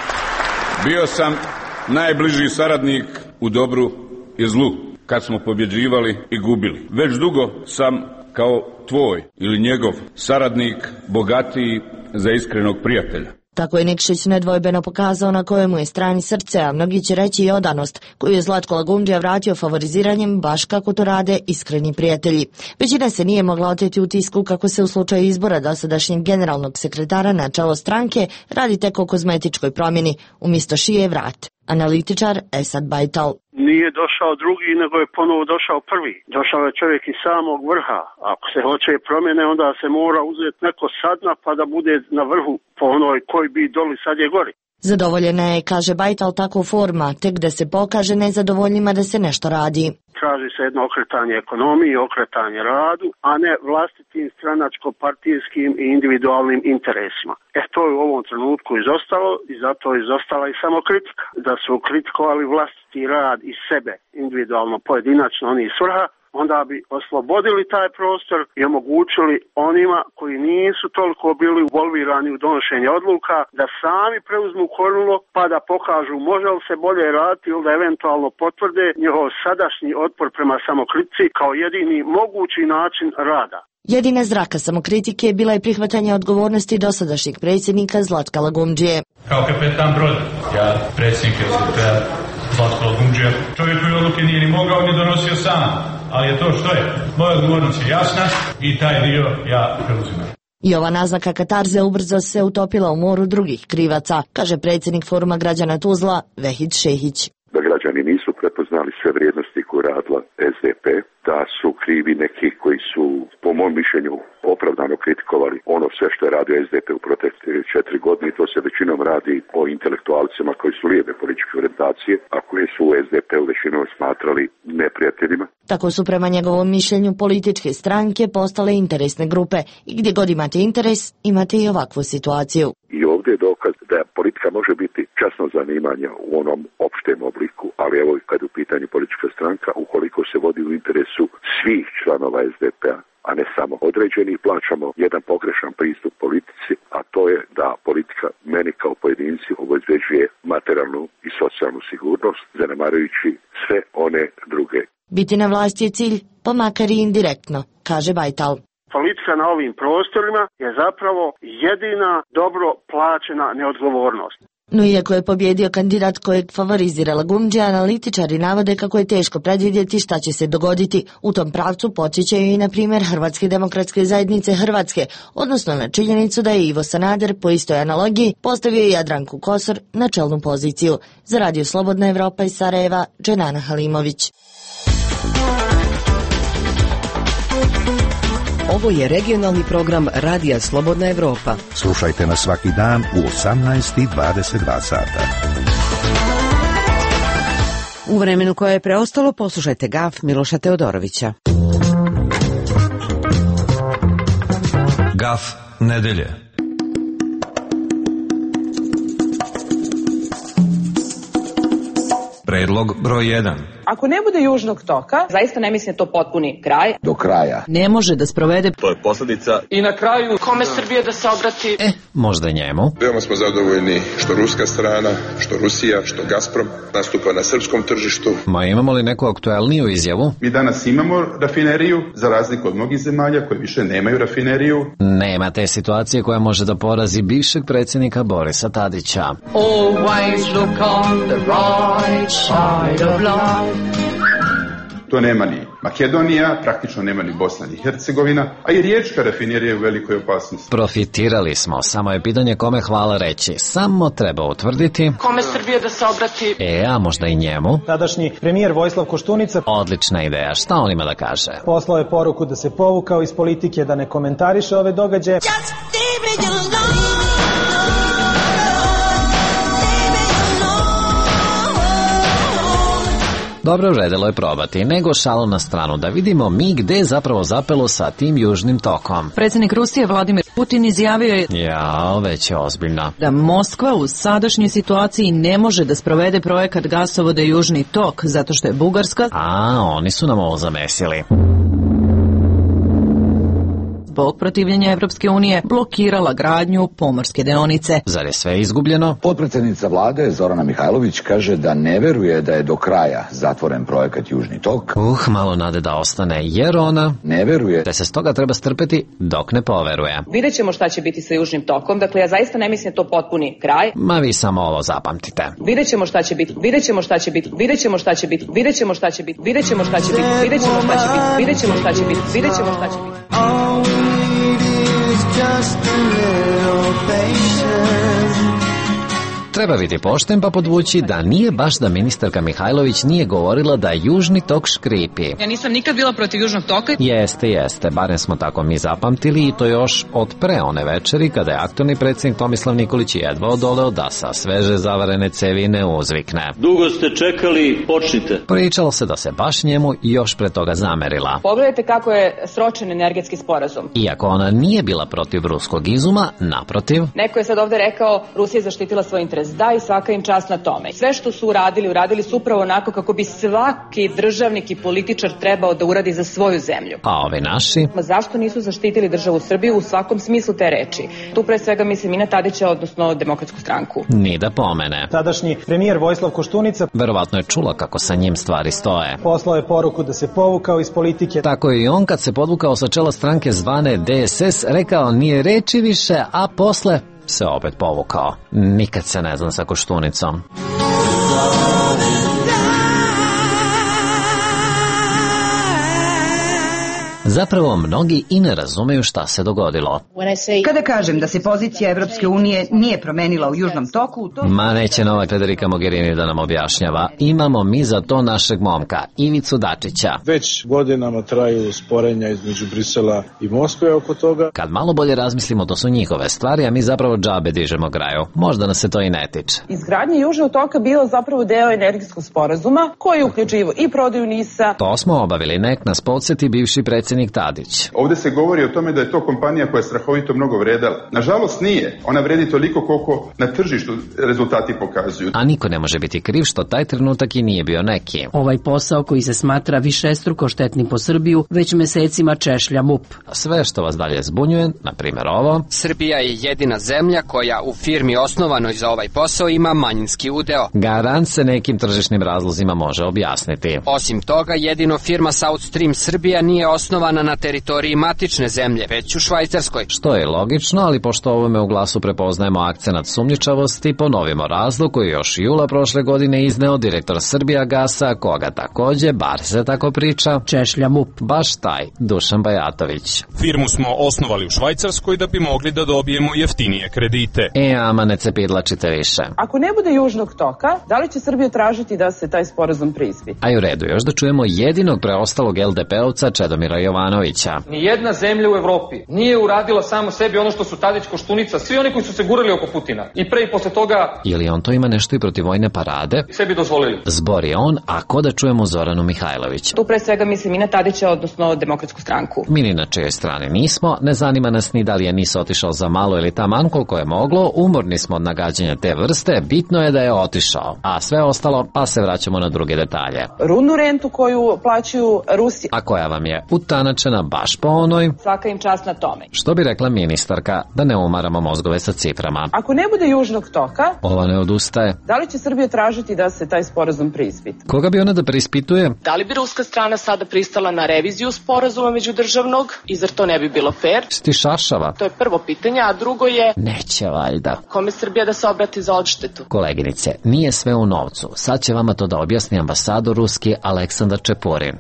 bio sam najbliži saradnik u dobru i zlu, kad smo pobjeđivali i gubili. Već dugo sam kao tvoj ili njegov saradnik bogatiji za iskrenog prijatelja. Tako je Nikšić nedvojbeno pokazao na kojemu je strani srce, a mnogi će reći i odanost, koju je Zlatko Lagumdžija vratio favoriziranjem baš kako to rade iskreni prijatelji. Većina se nije mogla oteti u tisku kako se u slučaju izbora dosadašnjeg generalnog sekretara na čelo stranke radi tek o kozmetičkoj promjeni, umjesto šije vrat. Analitičar Esad Bajtal. Nije došao drugi, nego je ponovo došao prvi. Došao je čovjek iz samog vrha. Ako se hoće promjene, onda se mora uzeti neko sadna pa da bude na vrhu po onoj koji bi doli sad je gori. Zadovoljena je, kaže Bajtal, tako forma, tek da se pokaže nezadovoljnima da se nešto radi. Traži se jedno okretanje ekonomiji, okretanje radu, a ne vlastitim stranačko-partijskim i individualnim interesima. E to je u ovom trenutku izostalo i zato je izostala i samo kritika. Da su kritikovali vlastiti rad i sebe individualno, pojedinačno, oni iz svrha, onda bi oslobodili taj prostor i omogućili onima koji nisu toliko bili involvirani u donošenje odluka da sami preuzmu kormilo pa da pokažu može li se bolje raditi ili da eventualno potvrde njihov sadašnji otpor prema samokritici kao jedini mogući način rada. Jedina zraka samokritike je bila i prihvatanje odgovornosti dosadašnjeg predsjednika Zlatka Lagumdžije. Kao kapetan broda, ja predsjednik S D P-a Zlatko Lagumdžija, čovjek koji odluke nije ni mogao ni donosio sam, ali je to što je. Moja odgovornost je jasna i taj dio ja preuzimam. I ova naznaka katarze ubrzo se utopila u moru drugih krivaca, kaže predsjednik Foruma građana Tuzla Vehid Šehić. Da građani nisu prepoznali sve vrijednosti koje radila S D P, da su krivi neki koji su, po mom mišljenju, opravdano kritikovali ono sve što je radio S D P u protekle četiri godine i to se većinom radi o intelektualcima koji su lijeve političke orijentacije, a koji su u S D P-u većinom smatrali neprijateljima. Tako su prema njegovom mišljenju političke stranke postale interesne grupe i gdje god imate interes, imate i ovakvu situaciju. I ovdje je dokaz da politika može biti časno zanimanje u onom opštem obliku, ali evo kad je u pitanju politička stranka, ukoliko se vodi u interesu svih članova S D P-a, a ne samo određeni, plaćamo jedan pogrešan pristup politici, a to je da politika meni kao pojedinci obezbeđuje materijalnu i socijalnu sigurnost, zanemarujući sve one druge. Biti na vlasti je cilj, pa makar i indirektno, kaže Bajtal. Politika na ovim prostorima je zapravo jedina dobro plaćena neodgovornost. No iako je pobjedio kandidat kojeg favorizira Lagumdžija, analitičari navode kako je teško predvidjeti šta će se dogoditi. U tom pravcu podsjećaju i na primjer Hrvatske demokratske zajednice Hrvatske, odnosno na činjenicu da je Ivo Sanader po istoj analogiji postavio Jadranku Kosor na čelnu poziciju. Za Radio Slobodna Evropa iz Sarajeva, Dženana Halimović. Ovo je regionalni program Radija Slobodna Evropa. Slušajte nas svaki dan u osamnaest i dvadeset dva sata. U vremenu koje je preostalo poslušajte Gaf Miloša Teodorovića. Gaf nedelje. Predlog broj jedan. Ako ne bude južnog toka, zaista ne mislim to potpuni kraj. Do kraja. Ne može da sprovede. To je posljedica. I na kraju, kome Srbije da se obrati? E, možda njemu. Veoma smo zadovoljni što ruska strana, što Rusija, što Gazprom nastupa na srpskom tržištu. Ma imamo li neku aktuelniju izjavu? Mi danas imamo rafineriju, za razliku od mnogih zemalja koje više nemaju rafineriju. Nema te situacije koja može da porazi bivšeg predsjednika Borisa Tadića. Always look on the right side of life. To nema ni Makedonija, praktično nema ni Bosna ni Hercegovina, a i riječka rafinerija je u velikoj opasnosti. Profitirali smo, samo je pitanje kome hvala reći. Samo treba utvrditi kome Srbije da se obrati. E, a možda i njemu. Tadašnji premijer Vojislav Koštunica. Odlična ideja, šta on ima da kaže? Poslao je poruku da se povukao iz politike, da ne komentariše ove događaje. Dobro, vredelo je probati, nego šalu na stranu, da vidimo mi gde je zapravo zapelo sa tim južnim tokom. Predsjednik Rusije Vladimir Putin izjavio je ja, već je ozbiljno. Da Moskva u sadašnjoj situaciji ne može da sprovede projekat gasovoda Južni tok, zato što je Bugarska, a oni su nam ovo zamesili, zbog protivljenja Evropske unije blokirala gradnju pomorske deonice. Zar je sve izgubljeno? Potpredsjednica vlade Zorana Mihajlović kaže da ne veruje da je do kraja zatvoren projekat Južni tok. Uh, malo nade da ostane, jer ona ne veruje da se stoga treba strpeti dok ne poveruje. Vidjet ćemo šta će biti sa Južnim tokom, dakle ja zaista ne mislim to potpuni kraj. Ma vi samo ovo zapamtite. Vidjet ćemo šta će biti, vidjet ćemo šta će biti, vidjet ćemo šta će biti, vidjet ćemo šta će biti, vidjet ćemo šta će biti, vidjet ćemo šta će biti, vidjet ćemo šta će biti, vidjet ćemo šta će biti. Treba biti pošten pa podvući da nije baš da ministarka Mihajlović nije govorila da Južni tok škripi. Ja nisam nikad bila protiv Južnog toka. Jeste, jeste, barem smo tako mi zapamtili i to još od pre one večeri kada je aktualni predsjednik Tomislav Nikolić jedva odoleo da sa sveže zavarene cevi ne uzvikne. Dugo ste čekali, počnite. Pričalo se da se baš njemu još pre toga zamerila. Pogledajte kako je sročen energetski sporazum. Iako ona nije bila protiv ruskog izuma, naprotiv. Neko je sad ovde rekao Rusija je zaštitila svoj interes. obavez, da, i svaka im čast na tome. Sve što su uradili, uradili su upravo onako kako bi svaki državnik i političar trebao da uradi za svoju zemlju. A ovi naši? Ma zašto nisu zaštitili državu Srbiju u svakom smislu te reči? Tu pre svega mislim i na Tadića, odnosno Demokratsku stranku. Ni da pomene. Tadašnji premijer Vojislav Koštunica verovatno je čula kako sa njim stvari stoje. Poslao je poruku da se povukao iz politike. Tako je i on kad se podvukao sa čela stranke zvane D S S rekao nije reči više, a posle se opet povukao. Nikad se ne znam sa Koštunicom. Zapravo, mnogi i ne razumeju šta se dogodilo. Kada kažem da se pozicija Evropske unije nije promenila u Južnom toku... To... Ma neće nova Federica Mogherini da nam objašnjava. Imamo mi za to našeg momka, Ivicu Dačića. Već godinama traju sporenja između Brisela i Moskve oko toga. Kad malo bolje razmislimo, to su njihove stvari, a mi zapravo džabe dižemo graju. Možda nas se to i ne tiče. Izgradnja Južnog toka bila zapravo deo energetskog sporazuma, koji uključivo i prodaju NIS-a. To smo obavili, nek nas podsjeti bivši predsjednik Tadić. Ovdje se govori o tome da je to kompanija koja je strahovito mnogo vredala. Nažalost nije. Ona vredi toliko koliko na tržištu rezultati pokazuju. A niko ne može biti kriv što taj trenutak i nije bio neki. Ovaj posao koji se smatra višestruko štetnim po Srbiju već mesecima češlja M U P. Sve što vas dalje zbunjuje, na primjer ovo. Srbija je jedina zemlja koja u firmi osnovanoj za ovaj posao ima manjinski udeo. Garant se nekim tržišnim razlozima može objasniti. Osim toga, jedino firma South Stream Srbija nije osnovana na teritoriji matične zemlje, već u Švajcarskoj. Što je logično, ali pošto ovome u glasu prepoznajemo akcenat sumnjičavosti, ponovimo razlog koji još jula prošle godine izneo direktor Srbijagasa, koga takođe, bar se tako priča, češlja M U P. Baš taj, Dušan Bajatović. Firmu smo osnovali u Švajcarskoj da bi mogli da dobijemo jeftinije kredite. E, ama ne cepidlačite više. Ako ne bude Južnog toka, da li će Srbija tražiti da se taj sporazum preispita? A i u redu, još da čujemo jedinog preostalog el de pe-ovca Čedomira Jovanovića. Nijedna zemlja u Evropi nije uradila samo sebi ono što su Tadić, Koštunica, svi oni koji su se gurali oko Putina. I pre i posle toga... Ili on to ima nešto i protiv vojne parade? Sebi dozvolili. Zbor je on, a ko da čujemo Zoranu Mihajlović? Tu pre svega mislim i na Tadića, odnosno Demokratsku stranku. Mi ni na čijoj strani nismo, ne zanima nas ni da li je Nis otišao za malo ili taman koliko je moglo, umorni smo od nagađanja te vrste, bitno je da je otišao. A sve ostalo, pa se vraćamo na druge detalje. Rudnu rentu koju plaćaju Rusi. A koja vam je utanačena baš po onoj... Svaka im čast na tome. Što bi rekla ministarka, da ne umaramo mozgove sa ciframa. Ako ne bude Južnog toka... Ova ne odustaje. Da li će Srbija tražiti da se taj sporazum preispita? Koga bi ona da preispituje? Da li bi ruska strana sada pristala na reviziju sporazuma međudržavnog i zar to ne bi bilo fair? Sti šašava. To je prvo pitanje, a drugo je... Neće valjda. Kome Srbija da se obrati za odštetu? Koleginice, nije sve u novcu. Sad će vama to da objasni ambasador ruski Aleksandar Čepurin.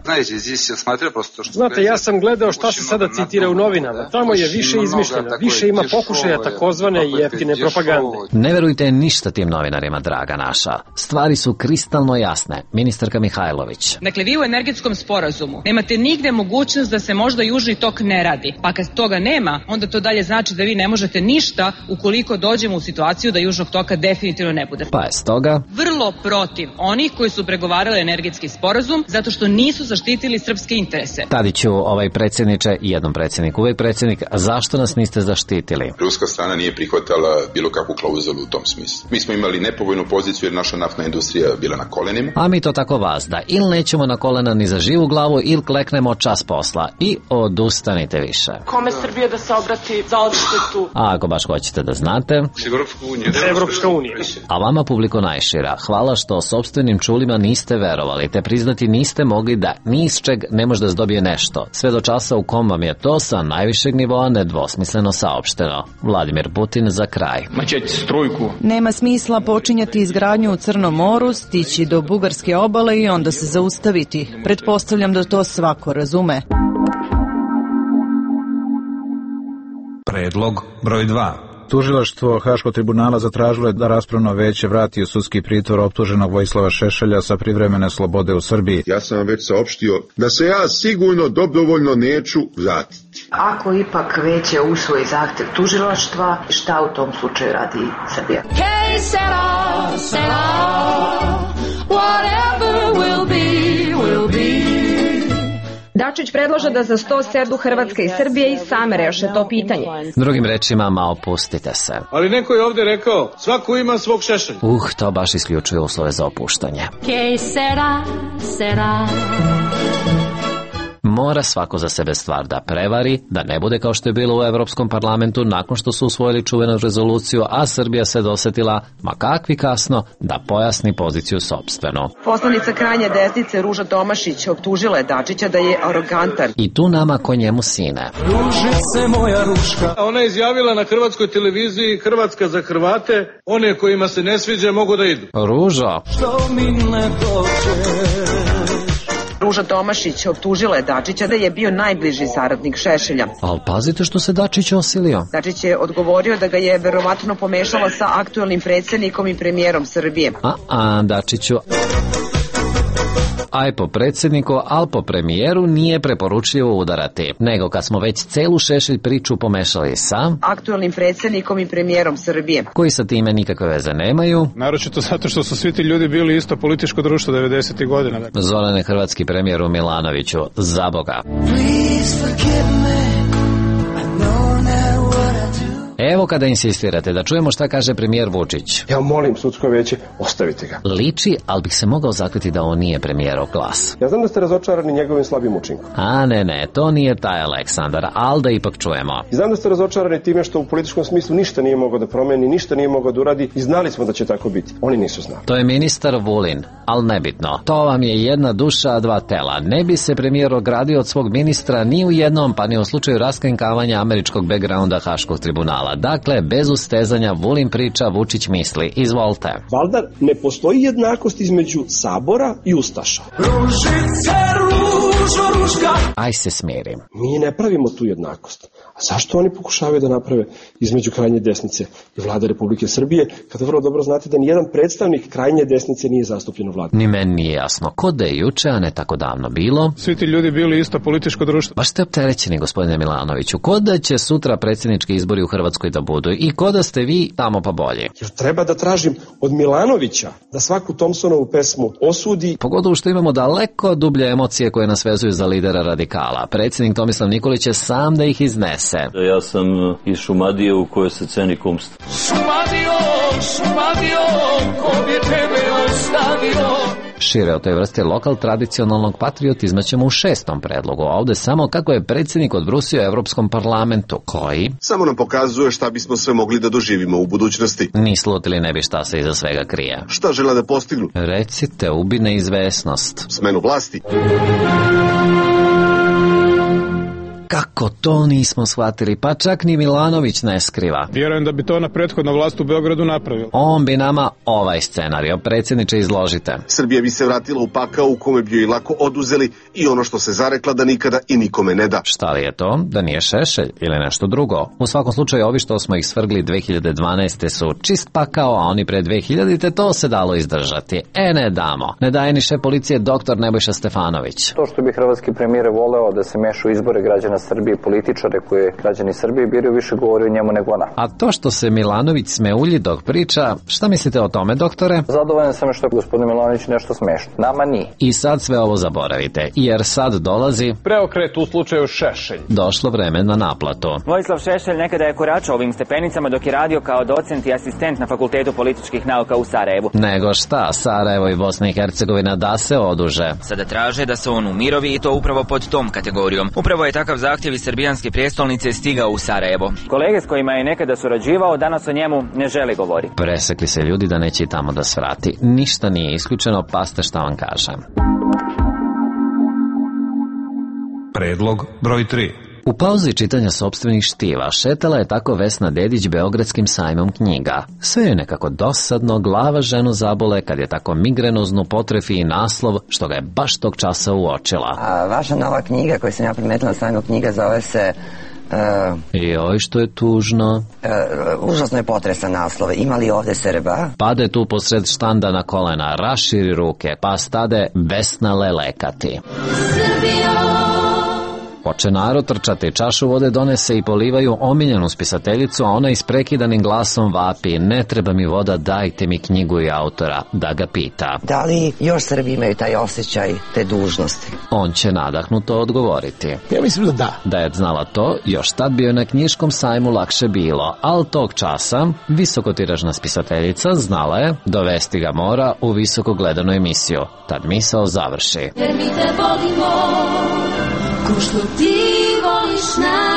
Znate, ja sam gledao šta se sada citira u novinama. Tamo je više izmišljeno, više ima pokušaja takozvane jeftine propagande. Ne verujte ništa tim novinarima, draga naša. Stvari su kristalno jasne. Ministarka Mihajlović. Dakle, vi u energetskom sporazumu nemate nigde mogućnost da se možda Južni tok ne radi. Pa kad toga nema, onda to dalje znači da vi ne možete ništa ukoliko dođemo u situaciju da Južnog toka definitivno ne bude. Pa je stoga vrlo protiv onih koji su pregovarali energetski sporazum zato što nisu zaštitili srpske interese. Tadiću, ovaj predsjedniče i jednom predsjedniku, uvijek predsjednik, a zašto nas niste zaštitili? Ruska strana nije prihvatala bilo kakvu klauzulu u tom smislu. Mi smo imali nepovoljnu poziciju jer naša naftna industrija bila na kolenima. A mi to tako vazda, ili nećemo na kolena ni za živu glavu, ili kleknemo čas posla i odustanite više. Kome Srbija da se obrati za odštetu? A ako baš hoćete da znate... Evropska unija. A vama, publiko najšira, hvala što sopstvenim čulima niste verovali, te priznati niste mogli da ni iz čeg ne može da zdobije nešto. Sve do časa u kom vam je to sa najvišeg nivoa nedvosmisleno saopšteno. Vladimir Putin za kraj. Nema smisla počinjati izgradnju u Crnom moru, stići do bugarske obale i onda se zaustaviti. Pretpostavljam da to svako razume. Predlog broj dva. Tužilaštvo Haškog tribunala zatražilo je da raspravno veće vrati u sudski pritvor optuženog Vojislava Šešelja sa privremene slobode u Srbiji. Ja sam vam već saopštio da se ja sigurno dobrovoljno neću vratiti. Ako ipak veće usvoji zahtev tužilaštva, šta u tom slučaju radi Srbija? Hey, Sarah, Sarah, whatever will be, will be. Dačić predlaže da za sto sedu Hrvatska i Srbije i same reše to pitanje. Drugim rečima, ma opustite se. Ali neko je ovdje rekao, svako ima svog Šešelja. Uh, to baš isključuje uslove za opuštanje. Que sera, sera. Mora svako za sebe stvar da prevari, da ne bude kao što je bilo u Evropskom parlamentu nakon što su usvojili čuvenu rezoluciju, a Srbija se dosetila, ma kakvi kasno, da pojasni poziciju sopstvenu. Poslanica krajnje desnice Ruža Tomašić optužila je Dačića da je arogantan. I tu nama ko njemu sine. Ružice moja ruška. Ona je izjavila na hrvatskoj televiziji Hrvatska za Hrvate, one kojima se ne sviđa mogu da idu. Ružo. Što mi ne dođe? Ruža Tomašić optužila je Dačića da je bio najbliži saradnik Šešelja. Ali pazite što se Dačić osilio. Dačić je odgovorio da ga je verovatno pomešala sa aktuelnim predsjednikom i premijerom Srbije. A, a Dačiću... Aj po predsjedniku, al po premijeru nije preporučljivo udarati. Nego kad smo već celu Šešelj priču pomešali sa... aktuelnim predsjednikom i premijerom Srbije. Koji sa time nikakve veze nemaju. Naročito zato što su svi ti ljudi bili isto političko društvo devedesetih godina. Zorane, hrvatski premijeru Milanoviću, za Boga. Evo kada insistirate da čujemo šta kaže premijer Vučić. Ja molim sudsko veće, ostavite ga. Liči, ali bih se mogao zakleti da on nije premijerov glas. Ja znam da ste razočarani njegovim slabim učinkom. A ne, ne, to nije taj Aleksandar, ali da ipak čujemo. I znam da ste razočarani time što u političkom smislu ništa nije mogao da promeni, ništa nije mogao da uradi i znali smo da će tako biti. Oni nisu znali. To je ministar Vulin, ali nebitno. To vam je jedna duša, a dva tela. Ne bi se premijer ogradio od svog ministra ni u jednom, pa ni u slučaju raskrinkavanja američkog backgrounda Haškog tribunala. Dakle, bez ustezanja, Vulin priča, Vučić misli. Izvolite. Valjda ne postoji jednakost između Sabora i Ustaša. Ružice, ružo, ruška. Aj se smirim. Mi ne pravimo tu jednakost. A zašto oni pokušavaju da naprave između krajnje desnice i vlade Republike Srbije, kada vrlo dobro znate da nijedan predstavnik krajnje desnice nije zastupljen u vladi? Ni meni nije jasno. Ko da je juče, a ne tako davno bilo? Svi ti ljudi bili isto političko društvo. Baš ste opterećeni, gospodine Milanoviću. Ko da će sutra predsjednički izbori u Hrvatskoj da budu i ko da ste vi tamo pa bolje? Jer treba da tražim od Milanovića da svaku Thompsonovu pesmu osudi. Pogotovo što imamo daleko dublje emocije koje nas vezuju za lidera radikala. Predsjednik Tomislav Nikolić je sam da ih iznese. Ja sam iz Šumadije u kojoj se ceni kumstvo. Šumadio, Šumadio, ko bi tebe ostavio? Šire o toj vrsti lokal tradicionalnog patriotizma ćemo u šestom predlogu. A ovdje samo kako je predsjednik odbrusio Evropskom parlamentu, koji... samo nam pokazuje šta bismo sve mogli da doživimo u budućnosti. Ni slutili ne bi šta se iza svega krije. Šta žele da postignu? Recite, ubi neizvesnost. Smenu vlasti. Kako to nismo shvatili, pa čak ni Milanović ne skriva. Vjerujem da bi to na prethodna vlast u Beogradu napravila. On bi nama ovaj scenario, predsjedniče, izložite. Srbija bi se vratila u pakao u kome bi joj lako oduzeli i ono što se zarekla da nikada i nikome ne da. Šta li je to? Da nije Šešelj ili nešto drugo? U svakom slučaju ovi što smo ih svrgli dve hiljade dvanaeste su čist pakao, a oni pre dve hiljadite to se dalo izdržati. E ne damo. Ne daje ni šef policije doktor Nebojša Stefanović. To što bi hrvatski premijer voleo da se mešu izbore građana Srbije, političare koje građani Srbije biraju, više govori o njemu nego ona. A to što se Milanović smeulji dok priča, šta mislite o tome, doktore? Zadovoljan sam što je gospodin Milanović nešto smešno. Nama nije. I sad sve ovo zaboravite, jer sad dolazi... preokret u slučaju Šešelj. Došlo vreme na naplatu. Vojislav Šešelj nekada je koračao ovim stepenicama dok je radio kao docent i asistent na Fakultetu političkih nauka u Sarajevu. Nego šta, Sarajevo i Bosna i Hercegovina da se oduže. Sada traže da se on umirovi i to upravo pod tom kategorijom. Upravo je takav zahtjev iz srbijanske prijestolnice stigao u Sarajevo. Kolege s kojima je nekada surađivao danas o njemu ne žele govoriti. Presekli se ljudi da neće i tamo da svrati. Ništa nije isključeno, pa ste šta vam kažem. Predlog broj tri. U pauzi čitanja sopstvenih štiva šetala je tako Vesna Dedić beogradskim sajmom knjiga. Sve je nekako dosadno, glava ženu zabole kad je tako migrenoznu potrefi i naslov što ga je baš tog časa uočila. A vaša nova knjiga koju sam ja primetila na sajmu knjiga zove se... Uh, Joj, što je tužno. Uh, užasno je potresan naslov. Ima li ovde Srba? Pade tu posred štanda na kolena, raširi ruke, pa stade Vesna lelekati. Srbijo, Poče narod trčati, čašu vode donese i polivaju omiljenu spisateljicu, a ona isprekidanim glasom vapi: ne treba mi voda, dajte mi knjigu i autora, da ga pita. Da li još Srbi imaju taj osjećaj te dužnosti? On će nadahnuto odgovoriti. Ja mislim da da. Da je znala to, još tad bio je na knjiškom sajmu lakše bilo, ali tog časa visokotiražna spisateljica znala je dovesti ga mora u visoko gledanu emisiju. Tad misao završi. Jer mi te volimo, ko što ti voliš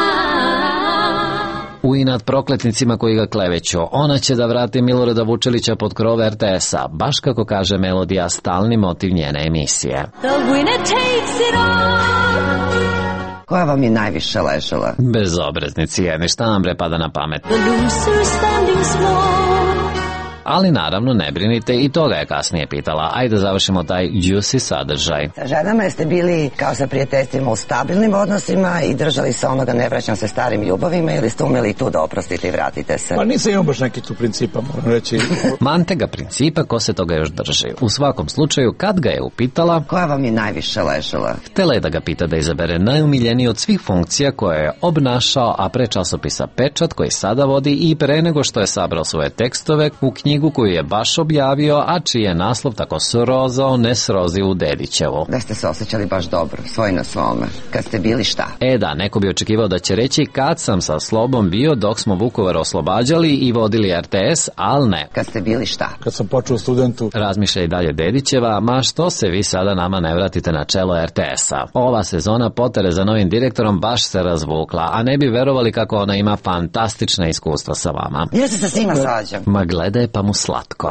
nas. U inat prokletnicima koji ga kleveću, ona će da vrati Milorada Vučelića pod krov er te es-a, baš kako kaže melodija, stalni motiv njene emisije. The winner takes it all. Koja vam je najviše ležala? Bezobraznici jedni, šta nam bre pada na pamet? The loser standing small. Ali naravno ne brinite, i toga je kasnije pitala. Ajde završimo taj juicy sadržaj. Sa ženama jeste bili kao sa prijateljstvima u stabilnim odnosima i držali se onoga ne vraćam se starim ljubavima, ili ste umeli tu da oprostite i vratite se? Pa nisam imao baš neki tu principa, moram reći. Mante ga principa, ko se toga još drži. U svakom slučaju, kad ga je upitala, koja vam je najviše ležala? Htela je da ga pita da izabere najumiljeniji od svih funkcija koje je obnašao, a pre časopisa Pečat, koji sada vodi, i pre nego što je sabrao svoje tekstove u knjigu koju je baš objavio, a čiji je naslov tako srozao ne srozi u Dedićevu. Da ste se osjećali baš dobro, svoj na svome. Kad ste bili šta? E da, neko bi očekivao da će reći kad sam sa Slobom bio dok smo Vukovar oslobađali i vodili er te es, ali ne. Kad ste bili šta? Kad sam počeo studentu. Razmišlja i dalje Dedićeva, ma što se vi sada nama ne vratite na čelo er te es-a. Ova sezona potere za novim direktorom baš se razvukla, a ne bi verovali kako ona ima fantastična iskustva sa vama. Ja se sa svima svađam. Ma gledaj pa mu slatko.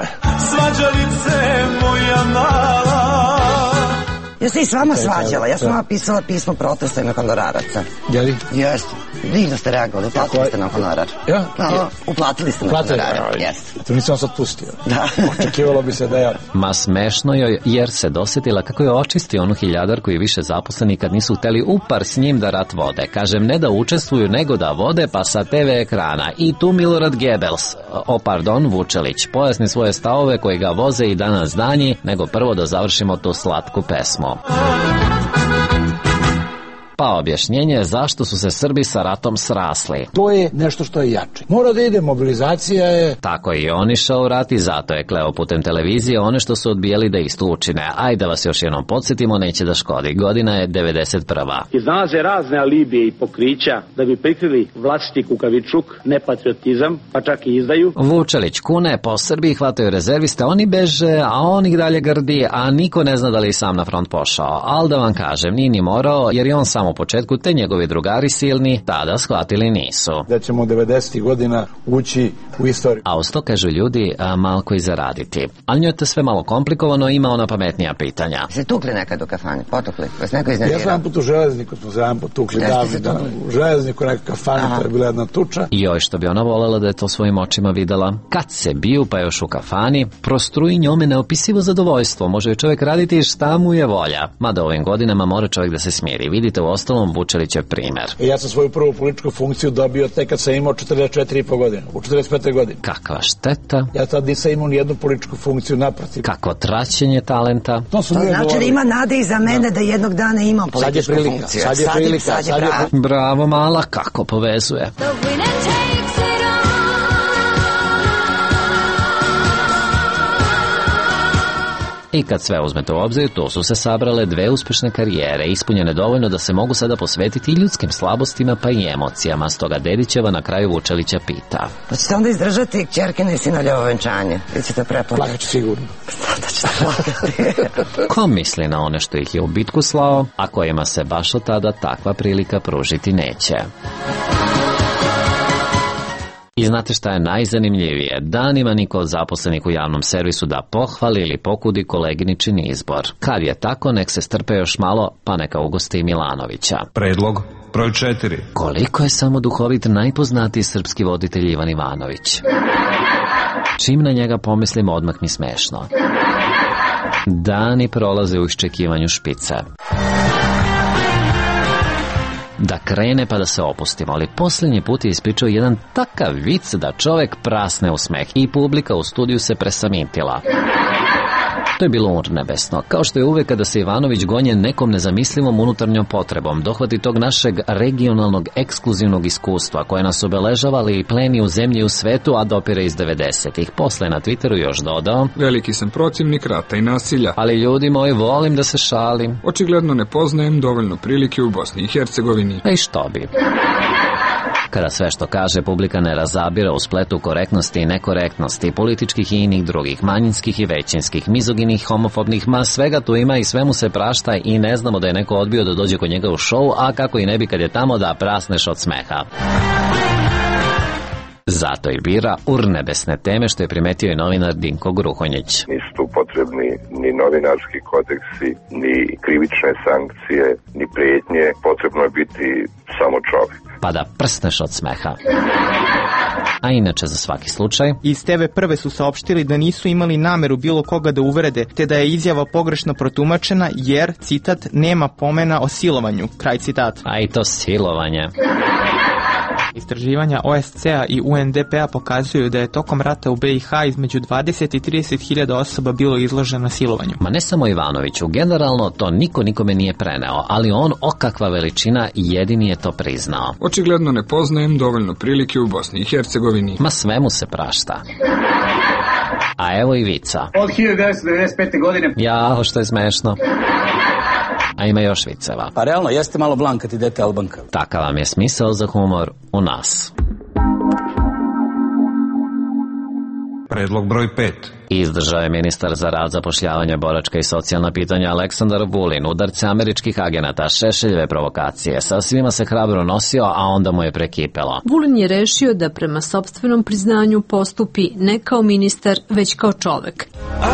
Svađalice moja mala. Ja se i s vama svađala, ja sam vama pisala pismo protesta ime honoraraca. Jeli? Jeste. Divno ste reagovali, uplatili ste nam honorar. Ja? No, uplatili ste nam honorar. Jeste. To nisam sad pustio. Da. Očekivalo bi se da ja... Ma smešno joj, jer se dosjetila kako je očistio onu hiljadarku i više zaposleni kad nisu hteli upar s njim da rat vode. Kažem, ne da učestvuju, nego da vode, pa sa te ve ekrana. I tu Milorad Goebbels, o pardon, Vučelić, pojasni svoje stavove koji ga voze i danas danji, nego prvo da završimo tu slatku pesmu. Pa objašnjenje zašto su se Srbi sa ratom srasli. To je nešto što je jače. Mora da ide, mobilizacija je... Tako i on išao u rat i zato je kleo putem televizije one što su odbijali da isto učine. Ajde vas još jednom podsjetimo, neće da škodi. Godina je devedeset prva. Iznalaze razne alibije i pokrića da bi prikrili vlastiti kukavičluk, nepatriotizam, pa čak i izdaju. Vučelić kune, po Srbiji hvataju rezerviste, oni beže, a on ih dalje grdi, a niko ne zna da li sam na front pošao. Al da vam kažem, nije ni morao, jer je on sam u početku, te njegovi drugari silni tada shvatili nisu. Da ćemo devedesetih godina ući u istoriju. A uz to, kažu ljudi, a, malko i zaraditi. Ali njoj je to sve malo komplikovano, ima ona pametnija pitanja. Se tukli nekad u kafani, potukli? Vas neko iznervirao? Ja sam put u železniku, smo se jedan potukli davno, da, u železniku neka kafana, to je bila jedna tuča. I joj, što bi ona voljela da je to svojim očima videla. Kad se biju, pa još u kafani, prostruji njome neopisivo zadovoljstvo. Može čovjek raditi šta mu je volja. Mada ovim godinama mora čovjek da se smiri. Vidite u ostalom Vučelićev primer. Ja sam svoju prvu političku funkciju dobio tek kad sam imao četrdeset četiri i po godine, u četrdeset pete godine. Kakva šteta. Ja tad nisam imao nijednu političku funkciju, naprotiv. Kako traćenje talenta. To, to znači da ima nade i za mene da jednog dana imam političku sad funkciju. Sad je prilika. Sad je, sad je, sad je Bravo mala, kako povezuje. I kad sve uzmete u obzir, tu su se sabrale dve uspešne karijere, ispunjene dovoljno da se mogu sada posvetiti i ljudskim slabostima pa i emocijama. Stoga Dedićeva na kraju Vučelića pita. Pa ćete onda izdržati kćerkine i sinoljevo venčanje? Ili ćete preplakati? Plakat ću sigurno. Da ćete plakati. Ko misli na one što ih je u bitku slao, a kojima se baš od tada takva prilika pružiti neće? I znate šta je najzanimljivije? Danima niko od zaposlenih u javnom servisu da pohvali ili pokudi koleginičin izbor. Kad je tako, nek se strpe još malo, pa neka ugosti i Milanovića. Predlog broj četiri. Koliko je samo duhovit najpoznatiji srpski voditelj Ivan Ivanović. Čim na njega pomislimo, odmah mi smešno. Dani prolaze u iščekivanju špice. Da krene pa da se opustimo, ali posljednji put je ispričao jedan takav vic da čovek prasne u smeh i publika u studiju se presamintila. To je bilo urnebesno, kao što je uvek kada se Ivanović gonjen nekom nezamislivom unutarnjom potrebom dohvati tog našeg regionalnog ekskluzivnog iskustva koje nas obeležava ali i pleni u zemlji i u svetu, a dopire iz devedesetih. Posle na Twitteru još dodao: veliki sam protivnik rata i nasilja. Ali ljudi moji, volim da se šalim. Očigledno ne poznajem dovoljno prilike u Bosni i Hercegovini. A i što bi? Kada sve što kaže publika ne razabira u spletu korektnosti i nekorektnosti, političkih i inih drugih, manjinskih i većinskih, mizoginih, homofobnih, ma svega tu ima i sve mu se prašta i ne znamo da je neko odbio da dođe kod njega u šou, a kako i ne bi kad je tamo da prasneš od smeha. Zato i bira urnebesne teme, što je primetio i novinar Dinko Gruhonjić. Nisu tu potrebni ni novinarski kodeksi, ni krivične sankcije, ni prijetnje. Potrebno je biti samo čovjek. Pa da prsneš od smeha. A inače, za svaki slučaj, iz T V Prve su saopštili da nisu imali nameru bilo koga da uvrede, te da je izjava pogrešno protumačena jer, citat, nema pomena o silovanju, kraj citata. A i to silovanje. Istraživanja O S C-a i U N D P-a pokazuju da je tokom rata u B i H između dvadeset i trideset hiljada osoba bilo izloženo silovanju. Ma ne samo Ivanoviću, generalno to niko nikome nije preneo, ali on, o kakva veličina, jedini je to priznao. Očigledno ne poznajem dovoljno prilike u Bosni i Hercegovini. Ma sve mu se prašta. A evo i vica. Od hiljadu devetsto devedeset pete. godine. Jao, što je smešno. A ima još viceva. Pa realno, jeste malo blanka ti dete Albanka. Takav vam je smisao za humor u nas. Predlog broj pet. Izdržao je ministar za rad, zapošljavanje, boračka i socijalna pitanja Aleksandar Vulin udarce američkih agenata, Šešeljeve provokacije. Sa svima se hrabro nosio, a onda mu je prekipelo. Vulin je rešio da prema sopstvenom priznanju postupi ne kao ministar, već kao čovek.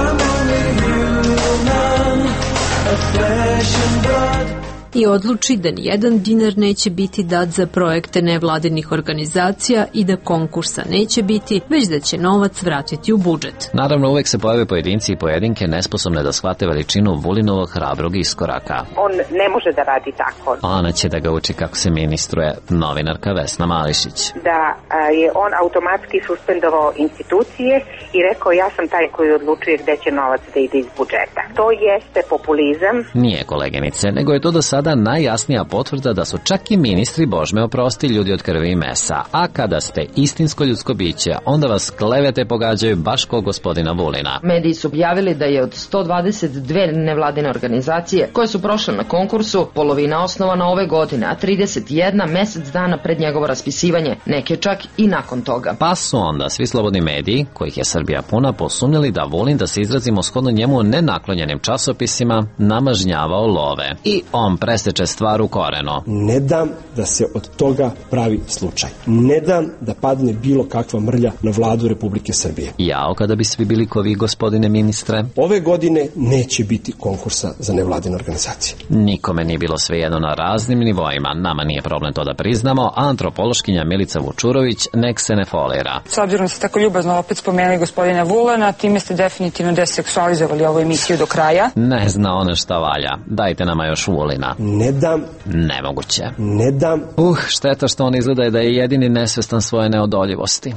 I odluči da nijedan dinar neće biti dat za projekte nevladinih organizacija i da konkursa neće biti, već da će novac vratiti u budžet. Naravno, uvek se pojave pojedinci i pojedinke nesposobne da shvate veličinu Vulinovog hrabrog iskoraka. On ne može da radi tako. Ona će da ga uči kako se ministruje, novinarka Vesna Mališić. Da je on automatski suspendovao institucije i rekao ja sam taj koji odlučuje gde će novac da ide iz budžeta. To jeste populizam. Nije, koleginice, nego je to do sada najjasnija potvrda da su čak i ministri, Božme oprosti, ljudi od krvi i mesa. A kada ste istinsko ljudsko biće, onda vas klevete pogađaju baš kao gospodina Vulina. Mediji su objavili da je od sto dvadeset dve nevladine organizacije koje su prošle na konkursu, polovina osnovana ove godine, a trideset jedna mesec dana pred njegovo raspisivanje, neke čak i nakon toga. Pa su onda svi slobodni mediji, kojih je Srbija puna, posumnjali da Vulin, da se izrazimo shodno njemu nenaklonjenim časopisima, namažnjavao love. I on presteče stvar u koreno. Ne dam da se od toga pravi slučaj. Ne dam da padne bilo kakva mrlja na vladu Republike Srbije. Jao, kada bi svi bili ko vi, gospodine ministre. Ove godine neće biti konkursa za nevladine organizacije. Nikome nije bilo svejedno na raznim nivoima. Nama nije problem to da priznamo, a antropološkinja Milica Vučurović nek se ne folira. S obzirom da ste tako ljubazno opet spomenuli gospodina Vulana, time ste definitivno deseksualizovali ovu emisiju do kraja. Ne zna ona šta valja. Dajte nama još Vulina. Ne dam. Nemoguće. Ne dam. Uh, šteta što on izgleda da je jedini nesvestan svoje neodoljivosti.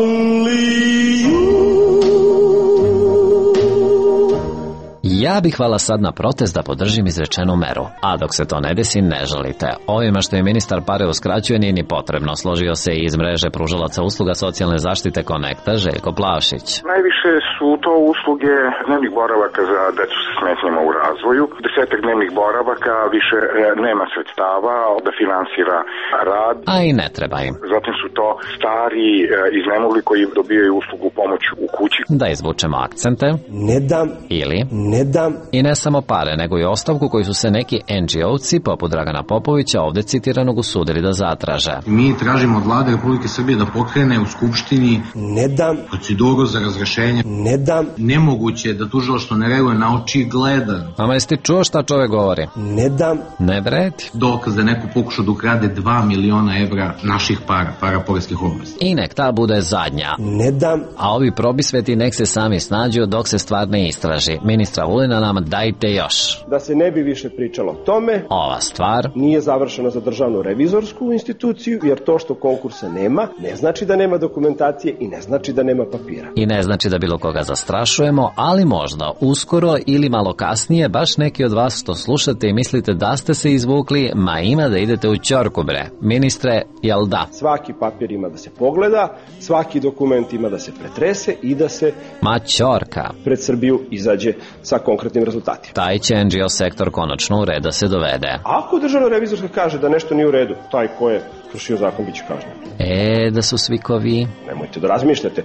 Ja bih hvala sad na protest da podržim izrečenu meru. A dok se to ne desi, ne žalite. Ovima što je ministar pare uskraćuje nije ni potrebno. Složio se i iz mreže pružalaca usluga socijalne zaštite Konekta Željko Plavšić. Najviše su to usluge dnevnih boravaka za decu sa smetnjama u razvoju. Desetak dnevnih boravaka više nema sredstava da finansira rad. A i ne treba im. Zatim su to stari iznemogli koji dobijaju uslugu pomoć u kući. Da izvučemo akcente. Ne dam. Ili ne dam. I ne samo pare, nego i ostavku koju su se neki en dži ovci poput Dragana Popovića ovde citiranog usudili da zatraže. Mi tražimo od vlade Republike Srbije da pokrene u Skupštini ne dam proceduru za razrešenje. Ne dam. Nemoguće da tužilaštvo ne reaguje na očigledan. Mama, jesi ti čuo šta čovek govori? Ne dam. Ne vredi. Dokaz da neko pokušao da ukrade dva miliona evra naših para, para poreskih obveznika. I nek ta bude zadnja. Ne dam. A ovi probisveti nek se sami snađu dok se stvar ne istraži. Ministra Vulina nam dajte još. Da se ne bi više pričalo o tome, ova stvar nije završena za državnu revizorsku instituciju, jer to što konkursa nema, ne znači da nema dokumentacije i ne znači da nema papira. I ne znači da bilo koga zastrašujemo, ali možda uskoro ili malo kasnije baš neki od vas što slušate i mislite da ste se izvukli, ma ima da idete u ćorku bre. Ministre, jel da? Svaki papir ima da se pogleda, svaki dokument ima da se pretrese i da se ma ćorka pred Srbiju izađe sa konkretnim rezultatima. Taj će N G O sektor konačno u red da se dovede. Ako državna revizorska kaže da nešto nije u redu, taj ko je kršio zakon biće kažnjen. E, da su svi ko vi. Nemojte da razmišljate.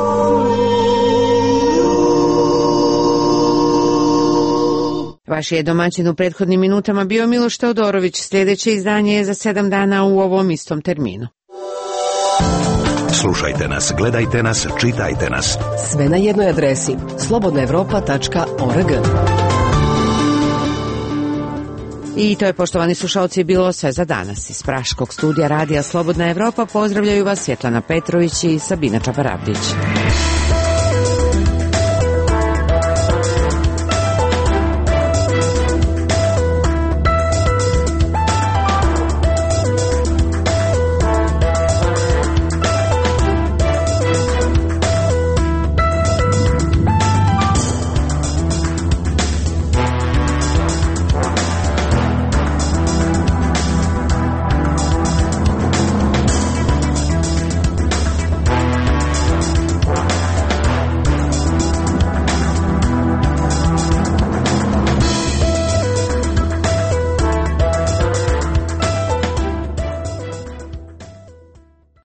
Vaš je domaćin u prethodnim minutama bio Miloš Teodorović. Sljedeće izdanje je za sedam dana u ovom istom terminu. Slušajte nas, gledajte nas, čitajte nas. Sve na jednoj adresi slobodna evropa tačka org. I to je, poštovani slušalci, bilo sve za danas. Iz Praškog studija radija Slobodna Evropa pozdravljaju vas Svjetlana Petrović i Sabina Čabaravdić.